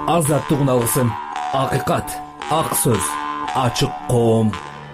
азаттыгын алгысың. Акыйкат, ак сөз, ачык коом.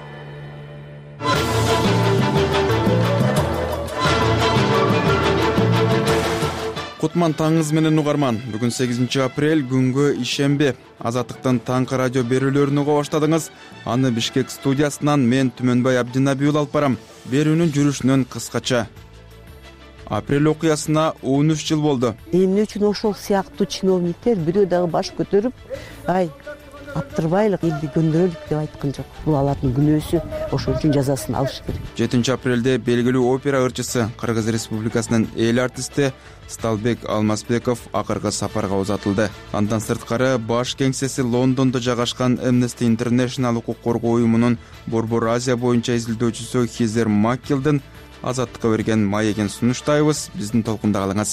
Кутман таңыңыз менен угарман. Бүгүн 8 апрель күнгө ишемби. Азаттыктын таңкы радио берүүлөрүнү уга баштадыңыз. Аны Бишкек студиясынан мен Түмөнбай Абдинабиул алып барам. Берүүнүн жүрүшүнөн кыскача. Апрель окуясына 13 жыл болду. Эмне үчүн ошол сыяктуу чиновниктер бирөө дагы баш көтөрүп, аптырбайлык, элди көндөрөлүк деп айткан жок. Бул алардын күнөөсү, ошол үчүн жазасын алыш керек. 7 апрелде белгилүү опера ырчысы, Кыргыз Республикасынын эл артисти Сталбек Алмазбеков акыркы сапарга узатылды. Андан сырткары баш кеңсеси Лондондо жайгашкан Amnesty International укук коргоо уюмунун Борбор Азия боюнча изилдөөчүсү Хизер Маккилдин азаттыкка берген маегин сунуштайбыз. Биздин толкунда калыңыз.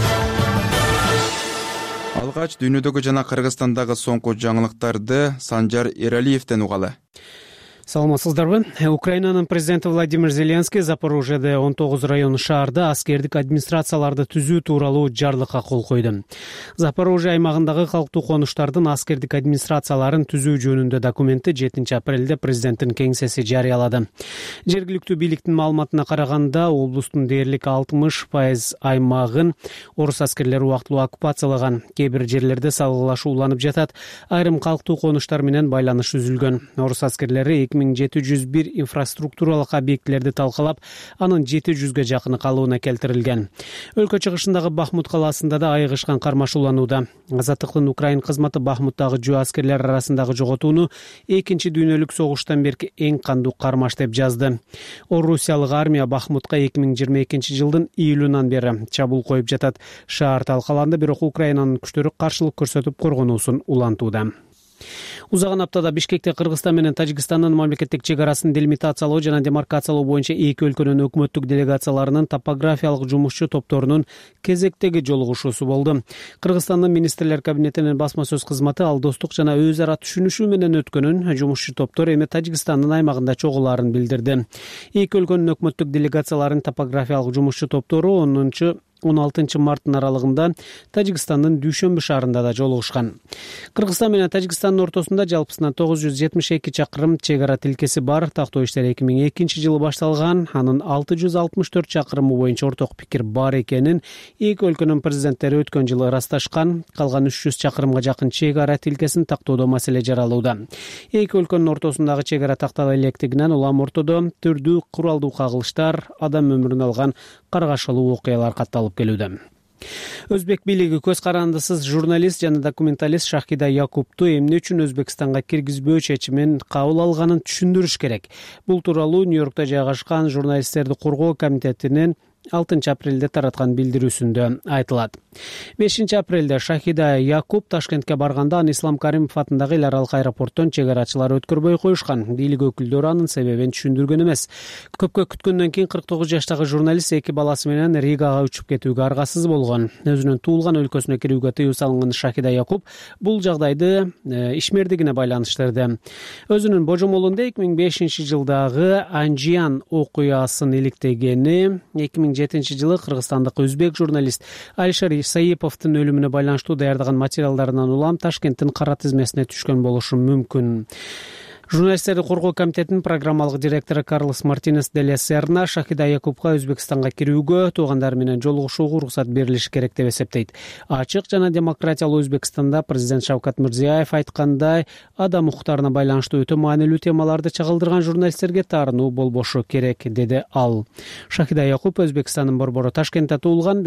Алгач дүйнөдөгү жана Кыргызстандагы соңку жаңылыктарды Санжар Эралиевден угалы. Саламатсыздарбы? Украинанын президенти Владимир Зеленский Запорожьеде 19 район шаарда аскердик администрацияларды түзүү тууралуу жарлыкка кол койду. Запорожье аймагындагы калктуу конуштардын аскердик администрацияларын түзүү жөнүндө документти 7 апрелде президенттин кеңсеси жарыялады. Жергиликтүү бийликтин маалыматына караганда, облустун дээрлик 60% аймагын орус аскерлери убактылуу оккупациялаган. Кээ бир жерлерде салгылашуу уланып жатат. Айрым калктуу конуштар менен байланыш үзүлгөн. Орус аскерлери 2701 инфраструктуралык объектилерди талкалап, анын 700ге жакыны калыбына келтирилген. Өлкө чыгышындагы Бахмут калаасында да айыгышкан кармашууланууда. Азаттыктын Украин кызматы Бахмуттагы жөө аскерлер арасындагы жоготууну 2 дүйнөлүк согуштан берки эң кандуу кармаш деп жазды. Орусиялык армия Бахмутка 2022 жылдын июлунан бери чабуул коюп жатат. Шаар талкаланды, бирок Украинанын күчтөрү каршылык көрсөтүп коргонуусун улантууда. Узаган аптада Бишкекте Кыргызстан менен Тажикстандын мамлекеттик чек арасын делимитациялоо жана демаркациялоо боюнча эки өлкөнүн өкмөттүк делегацияларынын топографиялык жумушчу топторунун кезектеги жолугушуусу болду. Кыргызстандын министрлер кабинетинин басма сөз кызматы ал достук жана өз ара түшүнүшүү менен өткөнүн, жумушчу топтор эми Тажикстандын аймагында чогулаарын билдирди. Эки өлкөнүн өкмөттүк делегацияларынын топографиялык жумушчу топтору 16 марттын аралыгында Тажикстандын Дүйшөмбү шаарында да жолугушкан. Кыргызстан менен Тажикстандын ортосунда жалпысынан 972 чакырым чек ара тилкеси бар. Тактоо иштери 2002 жылы башталган. Анын 664 чакырымы боюнча орток пикир бар экенин эки өлкөнүн президенттери өткөн жылы ырасташкан. Калган 300 чакырымга жакын чек ара тилкесин тактоодо маселе жаралууда. Эки өлкөнүн ортосундагы чек ара тактала электигинен улам ортодо түрдүү куралдуу кагылыштар, адам өмүрүн алган каргашалуу окуялар катталып келүүдө. Өзбек бийлиги көз карандысыз журналист жана документалист Шахида Якупту эмне үчүн Өзбекстанга киргизбөө чечимин кабыл алганын түшүндүрүш керек. Бул тууралуу Нью-Йоркто жайгашкан журналисттерди коргоо комитетинин 6 апрелде тараткан билдирүүсүндө айтылат. 5 апрелде Шахида Якуп Ташкентке барганда аны Ислам Каримов атындагы эл аралык аэропорттон чек арачылар өткөрбөй коюшкан. Бийлик өкүлдөрү анын себебин түшүндүргөн эмес. Көпкө күткөндөн кийин 49 жаштагы журналист эки баласы менен Ригага учуп кетүүгө аргасыз болгон. Өзүнүн туулган өлкөсүнө кирүүгө тыюу салынган Шахида Якуп бул жагдайды ишмердигине байланыштырды. Өзүнүн божомолунда 2005 жылдагы Анжиян окуясын иликтегени, 2007 жылы кыргызстандык өзбек журналист Алишер Исаиповдун өлүмүнө байланыштуу даярдаган материалдарынан улам Ташкенттин кара тизмесине түшкөн болушу мүмкүн. Журналисттерди коргоо комитетинин программалык директору Карлос Мартинес де ла Серна Шахида Якупка Өзбекстанга кирүүгө, туугандары менен жолугушууга уруксат берилиши керек деп эсептейт. Ачык жана демократиялуу Өзбекстанда президент Шавкат Мирзиёев айткандай, адам укуктарына байланыштуу өтө маанилүү темаларды чагылдырган журналисттерге таарынуу болбошу керек, деди ал. Шахида Якуп Өзбекстандын борбору Ташкентте туулган,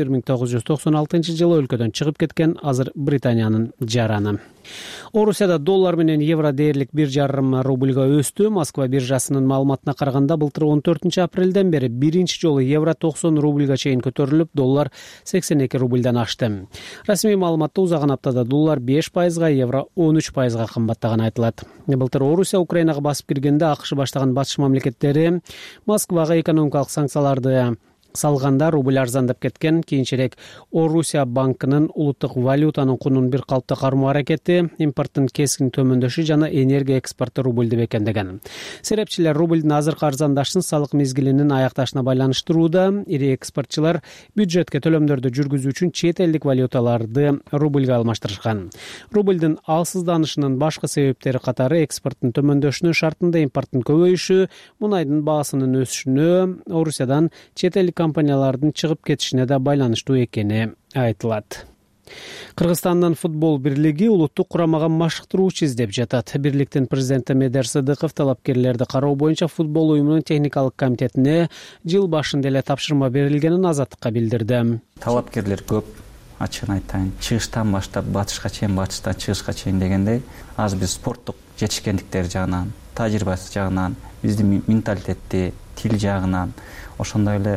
1996 жылы өлкөдөн чыгып кеткен, азыр Британиянын жараны. Орусияда доллар менен евро дээрлик 1,5 рубльга өстү. Москва биржасынын маалыматына караганда былтыр 14 апрелден бери биринчи жолу евро 90 рубльга чейин көтөрүлүп, доллар 82 рубльдан ашты. Расмий маалыматта узаган аптада доллар 5%, евро 13% кымбаттаганы айтылат. Былтыр Орусия Украинага басып киргенде АКШ баштаган батыш мамлекеттери Москвага экономикалык санкцияларды салганда рубль арзандап кеткен. Кийинчерээк Орусия банкынын улуттук валютанын кунун бир калыпта кармоо аракети импорттун кескин төмөндөшү жана энергия экспорту рубльди бекемдеген. Серепчилер рубльдин азыркы арзандашын салык мезгилинин аякташына байланыштырууда. Ири экспортчулар бюджетке төлөмдөрдү жүргүзүү үчүн чет элдик валюталарды рубльга алмаштырышкан. Рубльдин алсызданышынын башкы себептери катары экспорттун төмөндөшүнү шартында импорттун көбөйүшү, мунайдын баасынын өсүшүнө, Орусиядан чет элдик компаниялардын чыгып кетишине да байланыштуу экени айтылат. Кыргызстандын футбол бирлиги улуттук курамага машыктыруучу издеп жатат. Бирликтин президенти Медер Сыдыков талапкерлерди кароо боюнча футбол уюмунун техникалык комитетине жыл башында эле тапшырма берилгенин Азаттыкка билдирди. Талапкерлер көп, ачыгын айтайын. Чыгыштан баштап батышка чейин, батыштан чыгышка чейин дегендей, азыр биз спорттук жетишкендиктер жагынан, тажрыйбасы жагынан, биздин менталитетти, тил жагынан, ошондой эле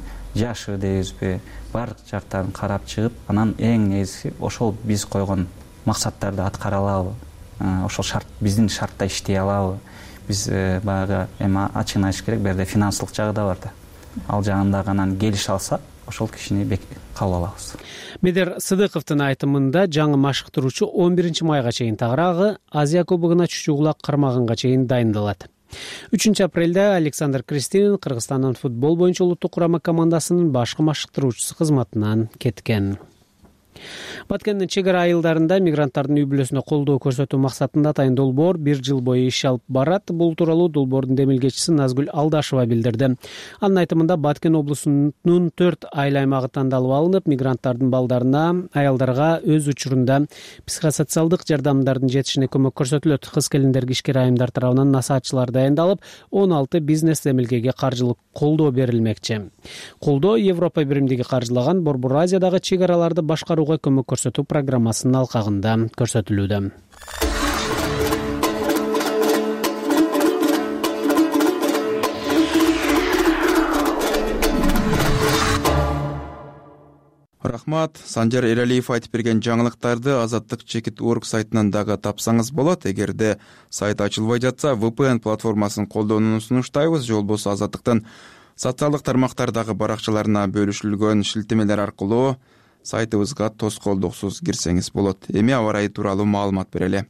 жашы дейбизби, баардык жактарын карап чыгып, анан эң негизги ошол биз койгон максаттарды аткара алабы, ошол шарт, биздин шартта иштей алабы. Биз баягы эми ачыгын айтыш керек, берде финансылык жагы да бар да. Ал жагында анан келише алсак, ошол кишини кабыл алабыз. Медер Сыдыковдун айтымында жаңы машыктыруучу 11 майга чейин тагыраагы Азия кубогуна чучугулак кармаганга чейин дайындалат. 3 апрелде Александр Кристинин Кыргызстандын футбол боюнча улуттук курама командасынын башкы машыктыруучусу кызматынан кеткен. Баткендин чек ара айылдарында мигранттардын үй бүлөсүнө колдоо көрсөтүү максатында атайын долбоор 1 жыл бою иш алып барат. Бул тууралуу долбоордун демилгечиси Назгүл Алдашева билдирди. Анын айтымында Баткен облусунун 4 айыл аймагы тандалып алынып, мигранттардын балдарына, аялдарга өз учурунда психосоциалдык жардамдардын жетишине көмөк көрсөтүлөт. Кыз-келиндерге ишкер айымдар тарабынан насаатчылар дайындалып, 16 бизнес демилгеге каржылык колдоо берилмекчи. Колдоо Европа биримдиги каржылаган Борбор Азиядагы чек араларды башкарууга көмөк көрсөтүү программасынын алкагында көрсөтүлүүдө. Рахмат. Санжар Эралиев айтып берген жаңылыктарды Азаттык Чекит.org сайтынан дагы тапсаңыз болот. Эгерде сайт ачылбай жатса, VPN платформасын колдонууну сунуштайбыз. Же болбосо Азаттыктын социалдык тармактардагы баракчаларына бөлүшүлгөн шилтемелер аркылуу сайтыбызга тоскоолдуксуз кирсеңиз болот. Эми аба ырайы тууралуу маалымат берели.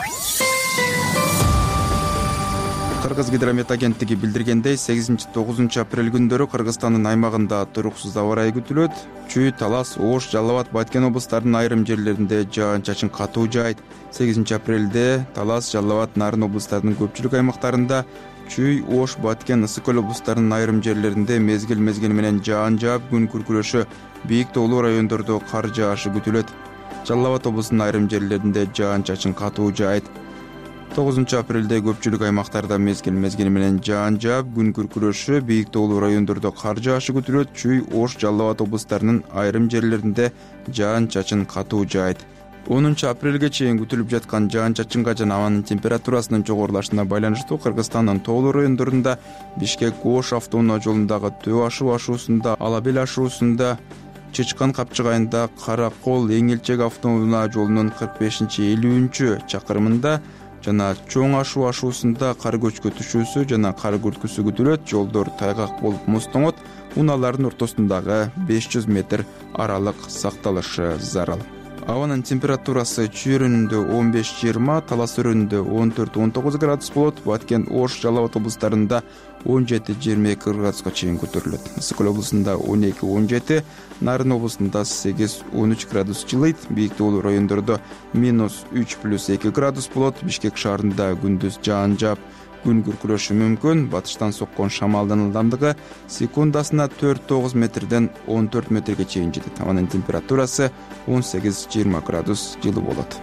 Кыргызгидромет агенттиги билдиргендей, 8-9 апрель күндөрү Кыргызстандын аймагында туруксуз аба ырайы күтүлөт. Чүй, Талас, Ош, Жалал Абад, Баткен облустарынын айрым жерлеринде жаан-чачын катуу жаайт. 8 апрелде Талас, Жалал Абад, Нарын облустарынын көпчүлүк аймактарында, Чүй, Ош, Баткен, Ысык Көл облустарынын айрым жерлеринде мезгил менен жаан жаап, күн күркүрөшү, бийик тоолуу райондордо кар жаашы күтүлөт. Жалал Абад облусунун айрым жерлеринде жаан-чачын катуу жаайт. 9 апрелде көпчүлүк аймактарда мезгил менен жаан жаап, күн күркүрөшү, бийик тоолуу райондордо кар жаашы күтүлөт. Чүй, Ош, Жалал Абад облустарынын айрым жерлеринде жаан-чачын катуу жаайт. 10 апрелге чейин күтүлүп жаткан жаан-чачынга жана абанын температурасынын жогорулашына байланыштуу Кыргызстандын тоолуу райондорунда Бишкек-Ош автоунаа жолундагы Төө ашуусунда, Алабел ашуусунда, Чычкан капчыгайында Кара Кол Эңилчек автоунаа жолунун 45-50 чакырымында жана Чоң ашуу ашуусунда кар көчкө түшүүсү жана кар күрткүсү күтүлөт. Жолдор тайгак болуп муз тоңот. Унаалардын ортосундагы 500 метр аралык сакталышы зарыл. Абанын температурасы Чүй өрүнүндө 15-20, Талас өрүнүндө 14-19 градус болот. Баткен, Ош, Жалал Абад облустарында 17-22 градуска чейин көтөрүлөт. Ысык Көл облусунда 12-17, Нарын облусунда 8-13 градус жылыйт. Бийик тоолуу райондордо -3+2 градус болот. Бишкек шаарында күндүз жаан жаап, күн күркүрөшү мүмкүн. Батыштан соккон шамалдын ылдамдыгы секундасына 4-9 метрден 14 метрге чейин жетет. Абанын температурасы 18-20 градус жылы болот.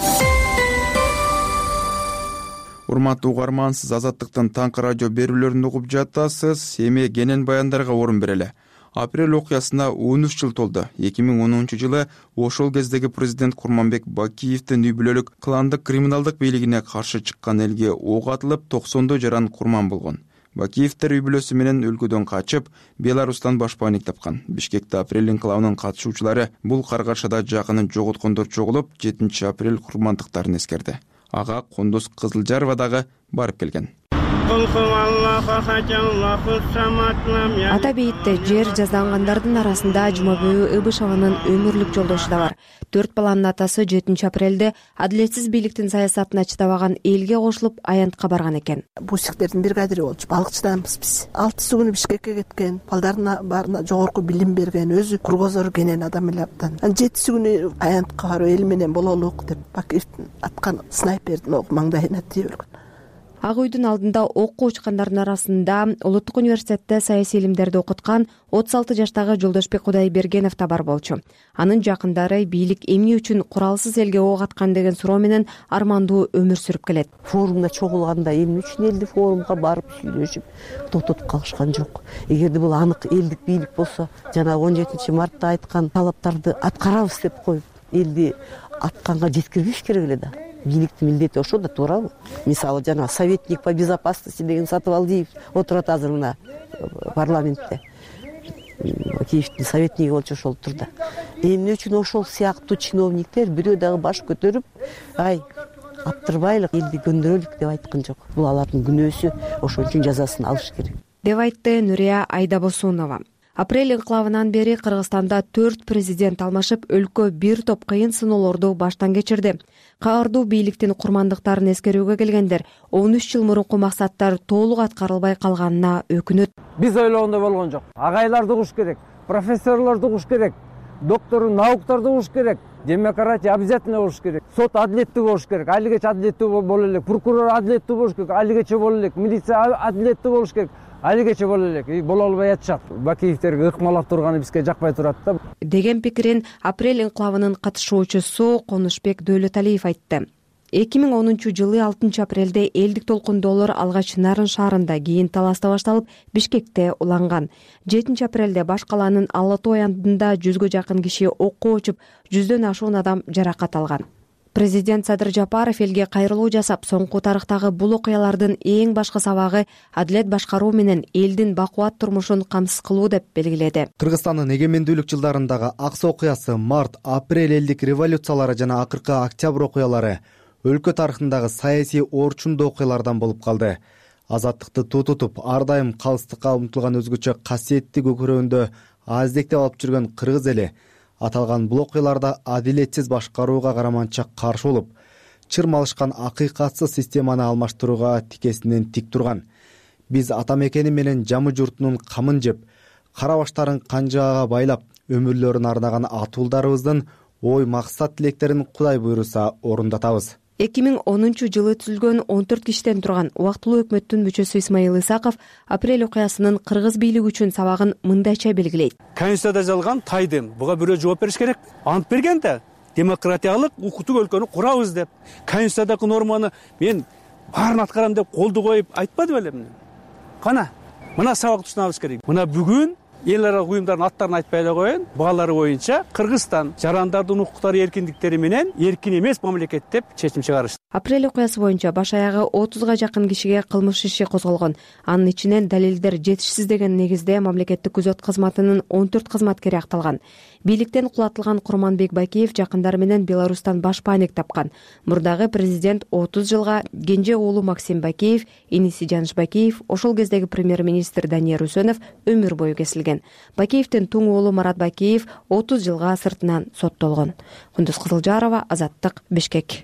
Урматтуу угарман, сиз Азаттыктын таңкы радио берүүлөрүн угуп жатасыз. Эми кенен баяндарга орун берели. Апрель окуясына 13 жыл толду. 2010 жылы ошол кездеги президент Курманбек Бакиевдин үй бүлөлүк кландык криминалдык бийлигине каршы чыккан элге ок атылып 90 жаран курман болгон. Бакиевдер үй бүлөсү менен өлкөдөн качып, Беларустан башпаанник тапкан. Бишкекте апрель инкылабынын катышуучулары бул каргашада жакынын жоготкондор чогулуп, 7 апрель курмандыктарын эскерди. Ага Кундуз Кызылжарова дагы барып келген. Ата бейитте жер жаздангандардын арасында Жумабүй Ыбышеванын өмүрлүк жолдошу да бар. 4 баланын атасы 7 апрелде адилетсиз бийликтин саясатына чыдабаган элге кошулуп аянтка барган экен. Бусиктердин бригадири болчу, балыкчыданбыз биз. 6 күнү Бишкекке кеткен, балдарына баарына жогорку билим берген, өзү кургозор кенен адам эле абдан. 7 күнү аянтка барып эл менен бололук деп Бакиевдин аткан снайпердин оку маңдайына тие өлгөн. Ак үйдүн алдында окко учкандардын арасында Улуттук университетте саясий илимдерди окуткан 36 жаштагы Жолдошбек Кудайбергенов да бар болчу. Анын жакындары бийлик эмне үчүн куралсыз элге ок аткан деген суроо менен армандуу өмүр сүрүп келет. Форумда чогулганда эмне үчүн элди форумга барып сүйлөшүп токтотуп калышкан жок. Эгерде бул анык элдик бийлик болсо, жана 17 мартта айткан талаптарды аткарабыз деп коюп, элди атканга жеткирбеш керек эле да. Бийликтин милдети ошо да, туурабы? Мисалы жана советник по безопасности деген Сатыбалдиев отурат азыр мына парламентте. Киевдин советниги болчу ошол турда. Эмне үчүн ошол сыяктуу чиновниктер бирөө дагы баш көтөрүп, ай, аптырбайлык, элди көндүрөлүк деп айткан жок. Бул алардын күнөөсү, ошон үчүн жазасын алыш керек. Деп айтты Нурия Айдабосунова. Апрель инкылабынан бери Кыргызстанда 4 президент алмашып, өлкө бир топ кыйын сыноолорду баштан кечирди. Каардуу бийликтин курмандыктарын эскерүүгө келгендер 13 жыл мурунку максаттар толук аткарылбай калганына өкүнөт. Биз ойлогондой болгон жок. Агайларды угуш керек, профессорлорду угуш керек, доктору науктарды угуш керек, демократия обязательно болуш керек, сот адилеттүү болуш керек, алигече адилеттүү боло элек, прокурор адилеттүү болуш керек, алигече боло элек, милиция адилеттүү болуш керек, алигече боло элек, боло албай атышат. Бакиевтерге ыкмалап турганы бизге жакпай турат да. Деген пикирин апрель инкылабынын катышуучусу Конушбек Дөөлөталиев айтты. 2010 жылы 6 апрелде элдик толкундоолор алгач Нарын шаарында, кийин Таласта башталып, Бишкекте уланган. 7 апрелде баш калаанын Ала Тоо аянтында 100гө жакын киши окко очуп, 100дөн ашуун адам жаракат алган. Президент Садыр Жапаров элге кайрылуу жасап, соңку тарыхтагы бул окуялардын эң башкы сабагы адилет башкаруу менен элдин бакубат турмушун камсыз кылуу деп белгиледи. Кыргызстандын эгемендүүлүк жылдарындагы Аксы окуясы, март, апрель элдик революциялары жана акыркы октябрь окуялары өлкө тарыхындагы саясий орчундуу окуялардан болуп калды. Азаттыкты туу тутуп, ар дайым калыстыкка умтулган өзгөчө касиеттүү көкүрөгүндө аздектеп алып жүргөн кыргыз эли аталган бул окуяларда адилетсиз башкарууга караманча каршы болуп, чырмалышкан акыйкатсыз системаны алмаштырууга тикесинен тик турган. Биз ата мекени менен жамы журтунун камын жеп, кара баштарын канжаага байлап, өмүрлөрүн арнаган атуулдарыбыздын ой максат тилектерин Кудай буйруса орундатабыз. 2010 жылы түзүлгөн 14 кишиден турган убактылуу өкмөттүн мүчөсү Исмаил Исаков апрель окуясынын кыргыз бийлиги үчүн сабагын мындайча белгилейт. Конституцияда жазылган тайдын буга бирөө жооп бериш керек. Ант берген да, демократиялык укуктук өлкөнү курабыз деп. Конституциядагы норманы мен баарын аткарам деп колду коюп айтпады белем. Кана, мына сабак түшүнүбүз керек. Мына бүгүн эл аралык уюмдардын аттарын айтпай эле коеюн. Баалары боюнча Кыргызстан жарандардын укуктары, эркиндиктери менен эркин эмес мамлекет деп чечим чыгарышты. Апрель окуясы боюнча баш аягы 30га жакын кишиге кылмыш иши козголгон. Анын ичинен далилдер жетишсиз деген негизде мамлекеттик күзөт кызматынын 14 кызматкери акталган. Бийликтен кулатылган Курманбек Бакиев жакындары менен Беларустан баш паник тапкан. Мурдагы президент 30 жылга, кенже уулу Максим Бакиев, иниси Жаныш Бакиев, ошол кездеги премьер-министр Данияр Үсөнов өмүр бою кесилген. Бакиевдин туң уулу Марат Бакиев 30 жылга сыртынан соттолгон. Кундуз Кызылжарова, Азаттык, Бишкек.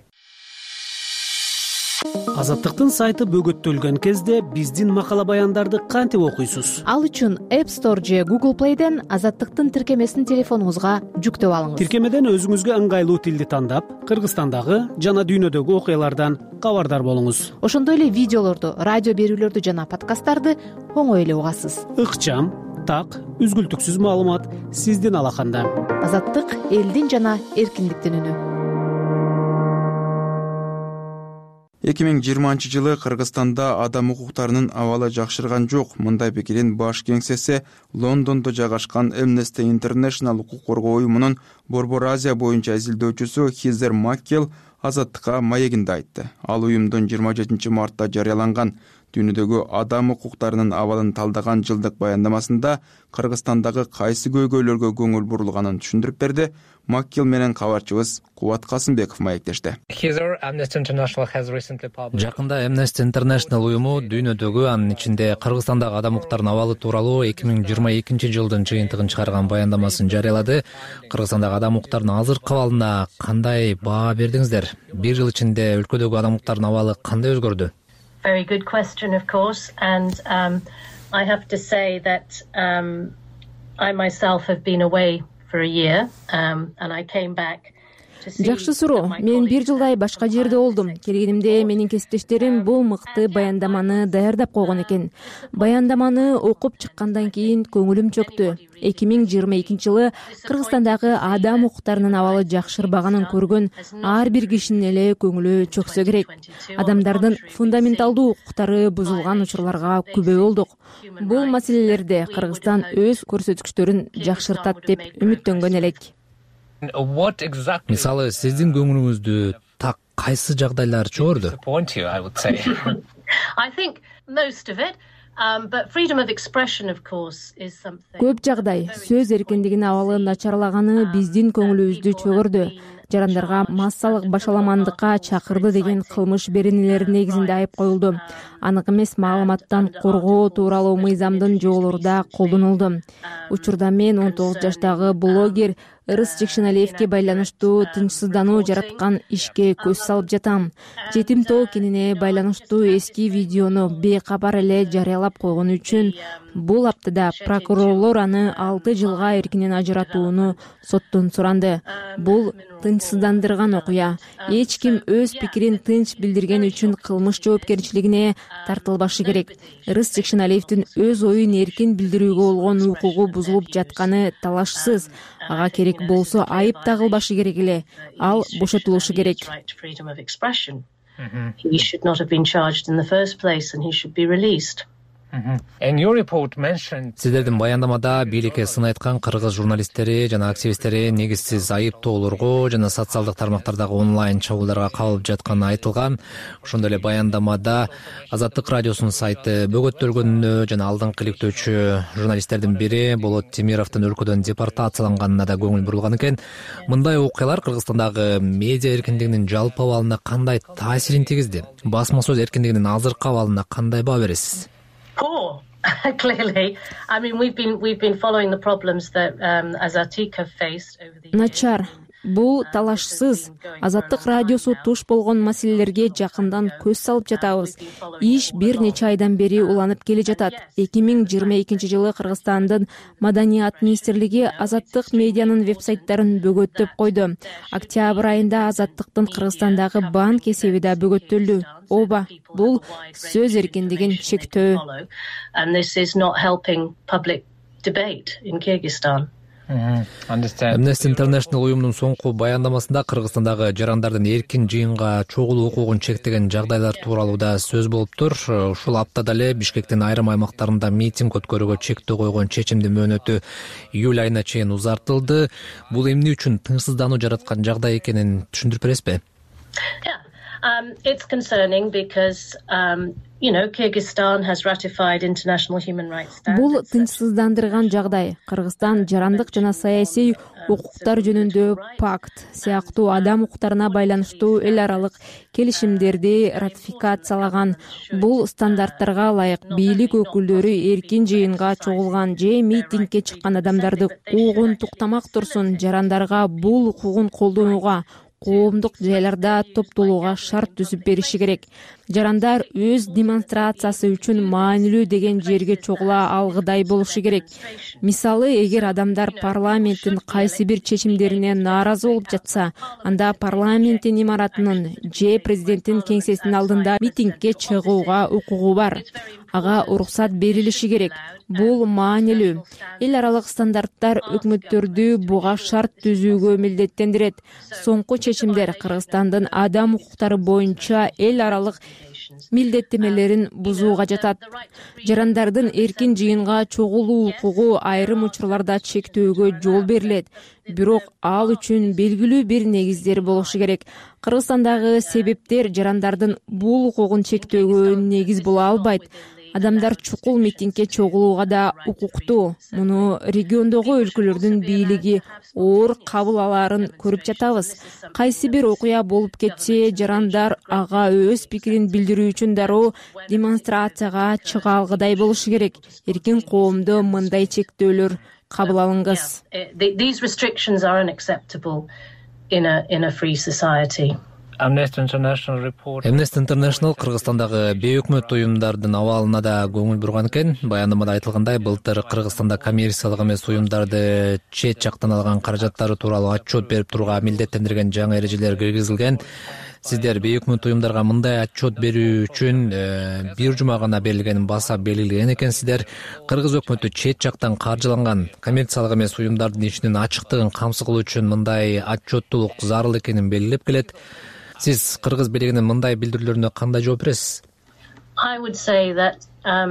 Азаттыктын сайты бөгөттөлгөн кезде биздин макала баяндарды кантип окуйсуз? Ал үчүн App Store же Google Play'ден Азаттыктын тиркемесин телефонуңузга жүктөп алыңыз. Тиркемеден өзүңүзгө ыңгайлуу тилди тандап, Кыргызстандагы жана дүйнөдөгү окуялардан кабардар болуңуз. Ошондой эле видеолорду, радио берүүлөрдү жана подкасттарды оңой эле угасыз. Ыкчам, так, үзгүлтүксүз маалымат сиздин алаканда. Азаттык элдин жана эркиндиктин үнү. 2020 жылы Кыргызстанда адам укуктарынын абалы жакшырган жок. Мындай пикирин баш кеңсеси Лондондо жайгашкан Amnesty International укук коргоо уюмунун Борбор Азия боюнча изилдөөчүсү Хизер Маккел Азаттыкка маегинде айтты. Ал уюмдун 27 мартта жарыяланган дүйнөдөгү адам укуктарынын абалын талдаган жылдык баяндамасында Кыргызстандагы кайсы көйгөйлөргө көңүл бурулганын түшүндүрүп берди. Маккил менен кабарчыбыз Кубат Касымбеков маектешти. Жакында Amnesty International уюму дүйнөдөгү, анын ичинде Кыргызстандагы адам укуктарынын абалы тууралуу 2022 жылдын жыйынтыгын чыгарган баяндамасын жарыялады. Кыргызстандагы адам укуктарынын азыркы абалына кандай баа бердиңиздер? Бир жыл ичинде өлкөдөгү адам укуктарынын абалы кандай өзгөрдү? Very good question, of course, and I have to say that I myself have been away for a year, and I came back. Жакшы суроо. Мен бир жылдай башка жерде болдум. Келгенимде менин кесиптештерим бул мыкты баяндаманы даярдап койгон экен. Баяндаманы окуп чыккандан кийин көңүлүм чөктү. 2022 жылы Кыргызстандагы адам укуктарынын абалы жакшырбаганын көргөн ар бир кишинин эле көңүлү чөксө керек. Адамдардын фундаменталдуу укуктары бузулган учурларга күбө болдук. Бул маселелерде Кыргызстан өз көрсөткүчтөрүн жакшыртат деп үмүттөнгөн элек. Мисалы, сиздин көңүлүңүздү так кайсы жагдайлар чогорду? Көп жагдай сөз эркиндигинин абалы начарлаганы биздин көңүлүбүздү чөгөрдү. Жарандарга массалык башаламандыкка чакырды деген кылмыш беренелери негизинде айып коюлду. Анык эмес маалыматтан коргоо тууралуу мыйзамдын жоболору да колдонулду. Учурда мен 19 жаштагы блогер Ырыс Жекшеналиевке байланыштуу тынчсыздануу жараткан ишке көз салып жатам. Жетим тоо кенине байланыштуу эски видеону бейкабар эле жарыялап койгону үчүн бул аптада прокурорлор аны 6 жылга эркинен ажыратууну соттон суранды. Бул тынчсыздандырган окуя. Эч ким өз пикирин тынч билдирген үчүн кылмыш жоопкерчилигине тартылбашы керек. Ырыс Жекшеналиевдин өз оюн эркин билдирүүгө болгон укугу бузулуп жатканы талашсыз. Ага керек болсо айып тагылбашы керек эле. Ал бошотулушу керек. He should not have been charged in the first place and he should be released. Сиздердин баяндамада бийликке сын айткан кыргыз журналисттери жана активисттери негизсиз айыптоолорго жана социалдык тармактардагы онлайн чабуулдарга кабылып жатканы айтылган. Ошондой эле баяндамада Азаттык радиосунун сайты бөгөттөлгөнүнө жана алдыңкы иликтөөчү журналисттердин бири Болот Темировдун өлкөдөн депортацияланганына да көңүл бурулган экен. Мындай окуялар Кыргызстандагы медиа эркиндигинин жалпы абалына кандай таасирин тийгизди? Басма сөз эркиндигинин азыркы абалына кандай баа бересиз? Poor, clearly. I mean, we've been following the problems that Azatik have faced over the years. Начар. Бул талашсыз. Азаттык радиосу туш болгон маселелерге жакындан көз салып жатабыз. Иш бир нече айдан бери уланып келе жатат. 2022 жылы Кыргызстандын Маданият министрлиги Азаттык медианын вебсайттарын бөгөттөп койду. Октябрь айында Азаттыктын Кыргызстандагы банк эсеби да бөгөттөлдү. Ооба, бул сөз эркиндигин чектөө. And this is not helping public debate in Kyrgyzstan. Amnesty International уюмунун соңку баяндамасында Кыргызстандагы жарандардын эркин жыйынга чогулуу укугун чектеген жагдайлар тууралуу да сөз болуптур. Ушул аптада эле Бишкектин айрым аймактарында митинг өткөрүүгө чектөө койгон чечимдин мөөнөтү июль айына чейин узартылды. Бул эмне үчүн тынчсыздануу жараткан жагдай экенин түшүндүрүп бересизби? It's concerning because, Kyrgyzstan has ratified international human rights standards. Бул тынчсыздандырган жагдай. Кыргызстан жарандык жана саясий укуктар жөнүндө пакт сыяктуу адам укуктарына байланыштуу эл аралык келишимдерди ратификациялаган. Бул стандарттарга ылайык бийлик өкүлдөрү эркин жыйынга чогулган же митингге чыккан адамдарды куугун туктамак турсун, жарандарга бул укугун колдонууга, коомдук жайларда топтолууга шарт түзүп бериши керек. Жарандар өз демонстрациясы үчүн маанилүү деген жерге чогула алгыдай болушу керек. Мисалы, эгер адамдар парламенттин кайсы бир чечимдерине нааразы болуп жатса, анда парламенттин имаратынын же президенттин кеңсесинин алдында митингге чыгууга укугу бар. Ага уруксат берилиши керек. Бул маанилүү. Эл аралык стандарттар өкмөттөрдү буга шарт түзүүгө милдеттендирет. Соңку чечимдер Кыргызстандын адам укуктары боюнча эл аралык милдеттемелерин бузууга жатат. Жарандардын эркин жыйынга чогулуу укугу айрым учурларда чектөөгө жол берилет. бирок ал үчүн белгилүү бир негиздер болушу керек. Кыргызстандагы себептер жарандардын бул укугун чектөөгө негиз боло албайт. Адамдар чукул митингге чогулууга да укуктуу. Муну региондогу өлкөлөрдүн бийлиги оор кабыл алаарын көрүп жатабыз. Кайсы бир окуя болуп кетсе, жарандар ага өз пикирин билдирүү үчүн дароо демонстрацияга чыга алгыдай болушу керек. Эркин коомдо мындай чектөөлөр кабыл алынгыз. These restrictions are unacceptable in a free society. Amnesty International Кыргызстандагы бейөкмөт уюмдардын абалына да көңүл бурган экен. Баяндамада айтылгандай, былтыр Кыргызстанда коммерциялык эмес уюмдарды чет жактан алган каражаттары тууралуу отчет берип турууга милдеттендирген жаңы эрежелер киргизилген. Сиздер бейөкмөт уюмдарга мындай отчет берүү үчүн бир жума гана берилгенин баса белгилеген экенсиздер. Кыргыз өкмөтү чет жактан каржыланган коммерциялык эмес уюмдардын ишинин ачыктыгын камсыз кылуу үчүн мындай отчеттуулук зарыл экенин белгилеп келет. Сиз кыргыз бийлигинин мындай билдирүүлөрүнө кандай жооп бересиз? I would say that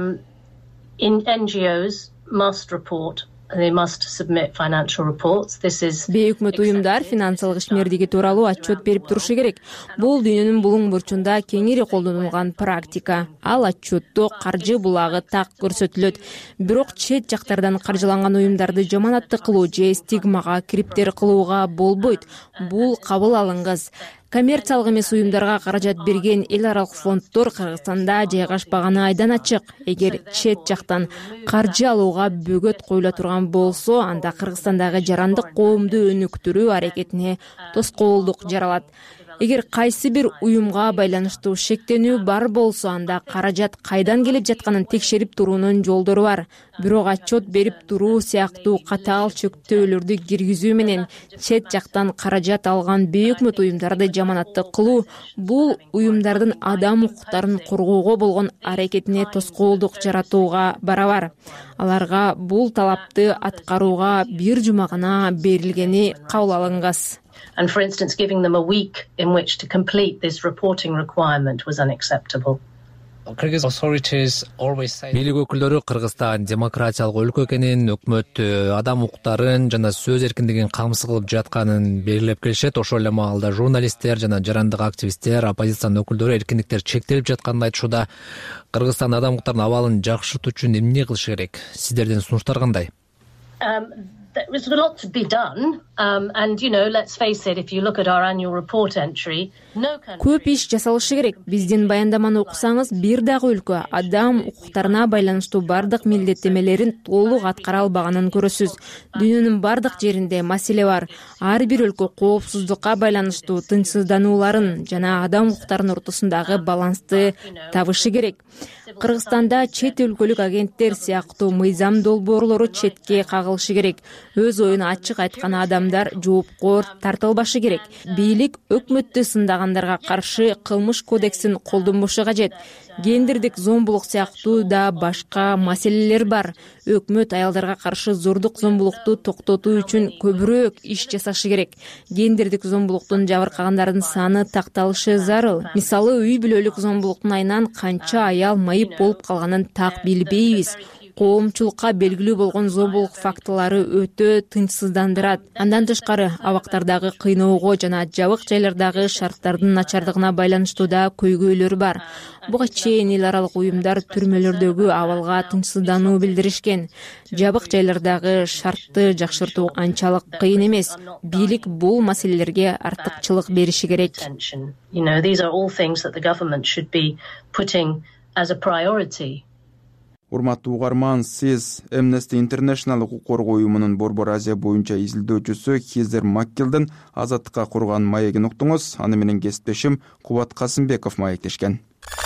NGOs must report. They must submit financial reports. This is Бейөкмөт уюмдар финансылык ишмердиги тууралуу отчет берип турушу керек. Бул дүйнөнүн булуң бурчунда кеңири колдонулган практика. Ал отчетту каржы булагы так көрсөтүлөт. Бирок чет жактардан каржыланган уюмдарды жаманатты кылуу же стигмага кириптер кылууга болбойт. Бул кабыл алынгыз. Коммерциялык эмес уюмдарга каражат берген эл аралык фонддор Кыргызстанда жайгашпаганы айдан ачык. Эгер чет жактан каржы алууга бөгөт коюла турган болсо, анда Кыргызстандагы жарандык коомду өнүктүрүү аракетине тоскоолдук жаралат. Эгер кайсы бир уюмга байланыштуу шектенүү бар болсо, анда каражат кайдан келип жатканын текшерип туруунун жолдору бар. Бирок отчет берип туруу сыяктуу катаал чектөөлөрдү киргизүү менен чет жактан каражат алган бейөкмөт уюмдарды жаманатты кылуу бул уюмдардын адам укуктарын коргоого болгон аракетине тоскоолдук жаратууга барабар. Аларга бул талапты аткарууга бир жума гана берилгени кабыл алынгыз. And for instance, giving them a week in which to complete this reporting requirement was unacceptable. Бийлик өкүлдөрү Кыргызстан демократиялык өлкө экенин, өкмөт адам укуктарын жана сөз эркиндигин камсыз кылып жатканын белгилеп келишет. Ошол эле маалда журналисттер жана жарандык активисттер, оппозициянын өкүлдөрү эркиндиктер чектелип жатканын айтышууда. Кыргызстан адам укуктарынын абалын жакшыртуу үчүн эмне кылыш керек? Сиздердин сунуштар кандай? There is a lot to be done, and let's face it, if you look at our annual report entry, no country... Көп иш жасалышы керек. Биздин баяндаманы окусаңыз, бир дагы өлкө адам укуктарына байланыштуу бардык милдеттемелерин толук аткара албаганын көрөсүз. Дүйнөнүн бардык жеринде маселе бар. Ар бир өлкө коопсуздукка байланыштуу тынчсызданууларын жана адам укуктарынын ортосундагы балансты табышы керек. Кыргызстанда чет өлкөлүк агенттер сыяктуу мыйзам долбоорлору четке кагылышы керек. Өз оюн ачык айткан адамдар жоопкор тартылбашы керек. Бийлик өкмөттү сындагандарга каршы кылмыш кодексин колдонбошу кажет. Гендердик зомбулук сыяктуу да башка маселелер бар. Өкмөт аялдарга каршы зордук зомбулукту токтотуу үчүн көбүрөөк иш жасашы керек. Гендердик зомбулуктун жабыркагандардын саны такталышы зарыл. Мисалы, үй бүлөлүк зомбулуктун айынан канча аял майып болуп калганын так билбейбиз. Коомчулукка белгилүү болгон зомбулук фактылары өтө тынчсыздандырат. Андан тышкары, абактардагы кыйноого жана жабык жайлардагы шарттардын начардыгына байланыштуу да көйгөйлөр бар. Буга чейин эл аралык уюмдар түрмөлөрдөгү абалга тынчсыздануу билдиришкен. Жабык жайлардагы шартты жакшыртуу анчалык кыйын эмес. Бийлик бул маселелерге артыкчылык бериши керек. These are all things that the government should be putting as a priority. Урматтуу угарман, сиз Amnesty International укук коргоо уюмунун Борбор Азия боюнча изилдөөчүсү Хизер Маккелдин азаттыкка курган маегин уктуңуз. Аны менен кесиптешим Кубат Касымбеков маектешкен.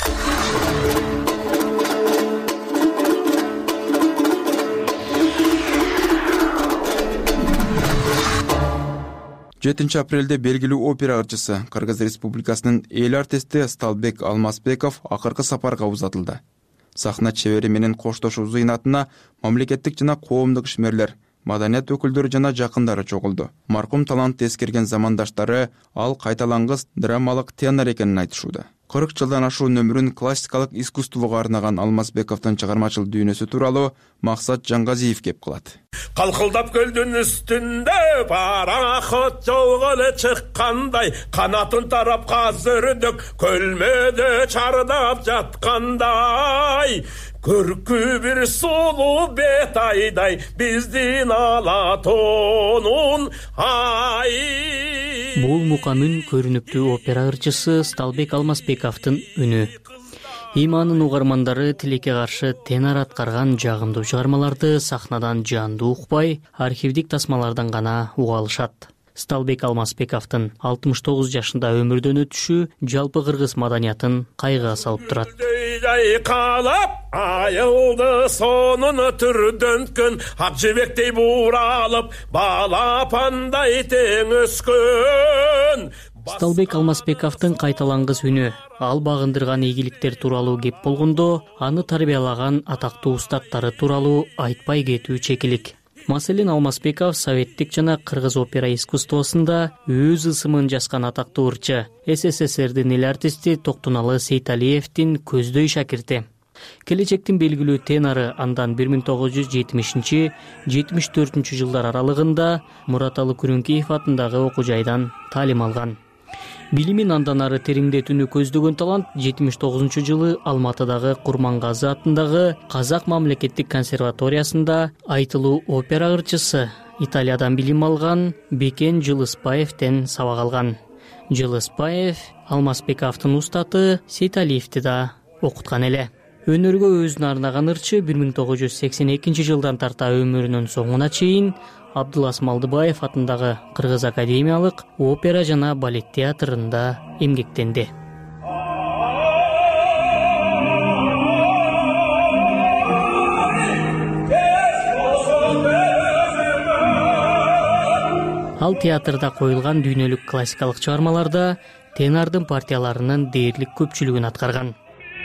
7 апрелде белгилүү опера ырчысы Кыргыз Республикасынын эл артисти Сталбек Алмазбеков акыркы сапарга узатылды. Сахна чебери менен коштошуу зыйнатына мамлекеттик жана коомдук ишмерлер, маданият өкүлдөрү жана жакындары чогулду. Маркум талантты эскерген замандаштары ал кайталангыс драмалык тенор экенин айтышууда. 40 жылдан ашуун өмүрүн классикалык искусствого арнаган Алмазбековдун чыгармачыл дүйнөсү тууралуу Максат Жаңгазиев кеп кылат. Калкылдап көлдүн үстүндө пароход жолго чыккандай, канатын тарап казырдык көлмөдө чардап жаткандай, көркү бир сулуу бет айдай биздин Алатонун ай. Бул мукамын көрүнүктүү опера ырчысы Сталбек Алмазбековдун үнү. Иманын угармандары тилекке каршы тенор аткарган жагымдуу чыгармаларды сахнадан жандуу укпай, архивдик тасмалардан гана уга алышат. Сталбек Алмазбековдун 69 жашында өмүрдөн өтүшү жалпы кыргыз маданиятын кайгыга салып турат. Калап айылды сонун түрдөнткөн, ак жебектей буралып балапандай тең өскөн. Сталбек Алмазбековдун кайталангыс үнү, ал багындырган ийгиликтер тууралуу кеп болгондо, аны тарбиялаган атактуу устаттары тууралуу айтпай кетүү чекилик. Маселен, Алмазбеков советтик жана кыргыз опера искусствосунда өз ысымын жазган атактуу ырчы, СССРдин эл артисти Токтуналы Сейталиевдин көздөй шакирти. Келечектин белгилүү тенору андан 1970-74 жылдар аралыгында Мураталы Күрүнкеев атындагы окуу жайдан таалим алган. Билимин андан ары тереңдетүүнү көздөгөн талант 79 жылы Алматыдагы Курмангазы атындагы Казак мамлекеттик консерваториясында айтылуу опера ырчысы, Италиядан билим алган Бекен Жылыспаевден сабак алган. Жылыспаев Алмазбековдун устаты Сейталиевди да окуткан эле. Өнөргө өзүн арнаган ырчы 1982 жылдан тарта өмүрүнүн соңуна чейин Абдулас Малдыбаев атындагы Кыргыз академиялык опера жана балет театрында эмгектенди. Ал театрда коюлган дүйнөлүк классикалык чыгармаларда тенордун партияларынын дээрлик көпчүлүгүн аткарган.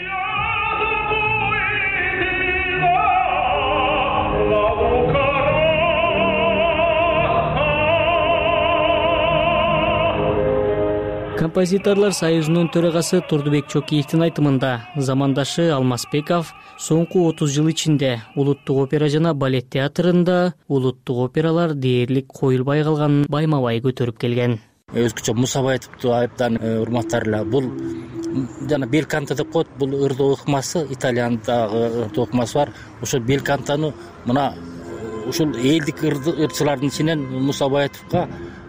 Композиторлор союзунун төрагасы Турдубек Чокиевдин айтымында, замандашы Алмазбеков соңку 30 жыл ичинде улуттук опера жана балет театрында улуттук опералар дээрлик коюлбай калганын байма-бай көтөрүп келген. Өзгөчө Муса Баетовду айыптан урматтарлар. Бул жана белканто деп коет, бул ырдоо ыкмасы, итальяндагы ырдоо ыкмасы бар. Ошол белкантону мына ушул элдик ырчылардын ичинен Муса Баетовго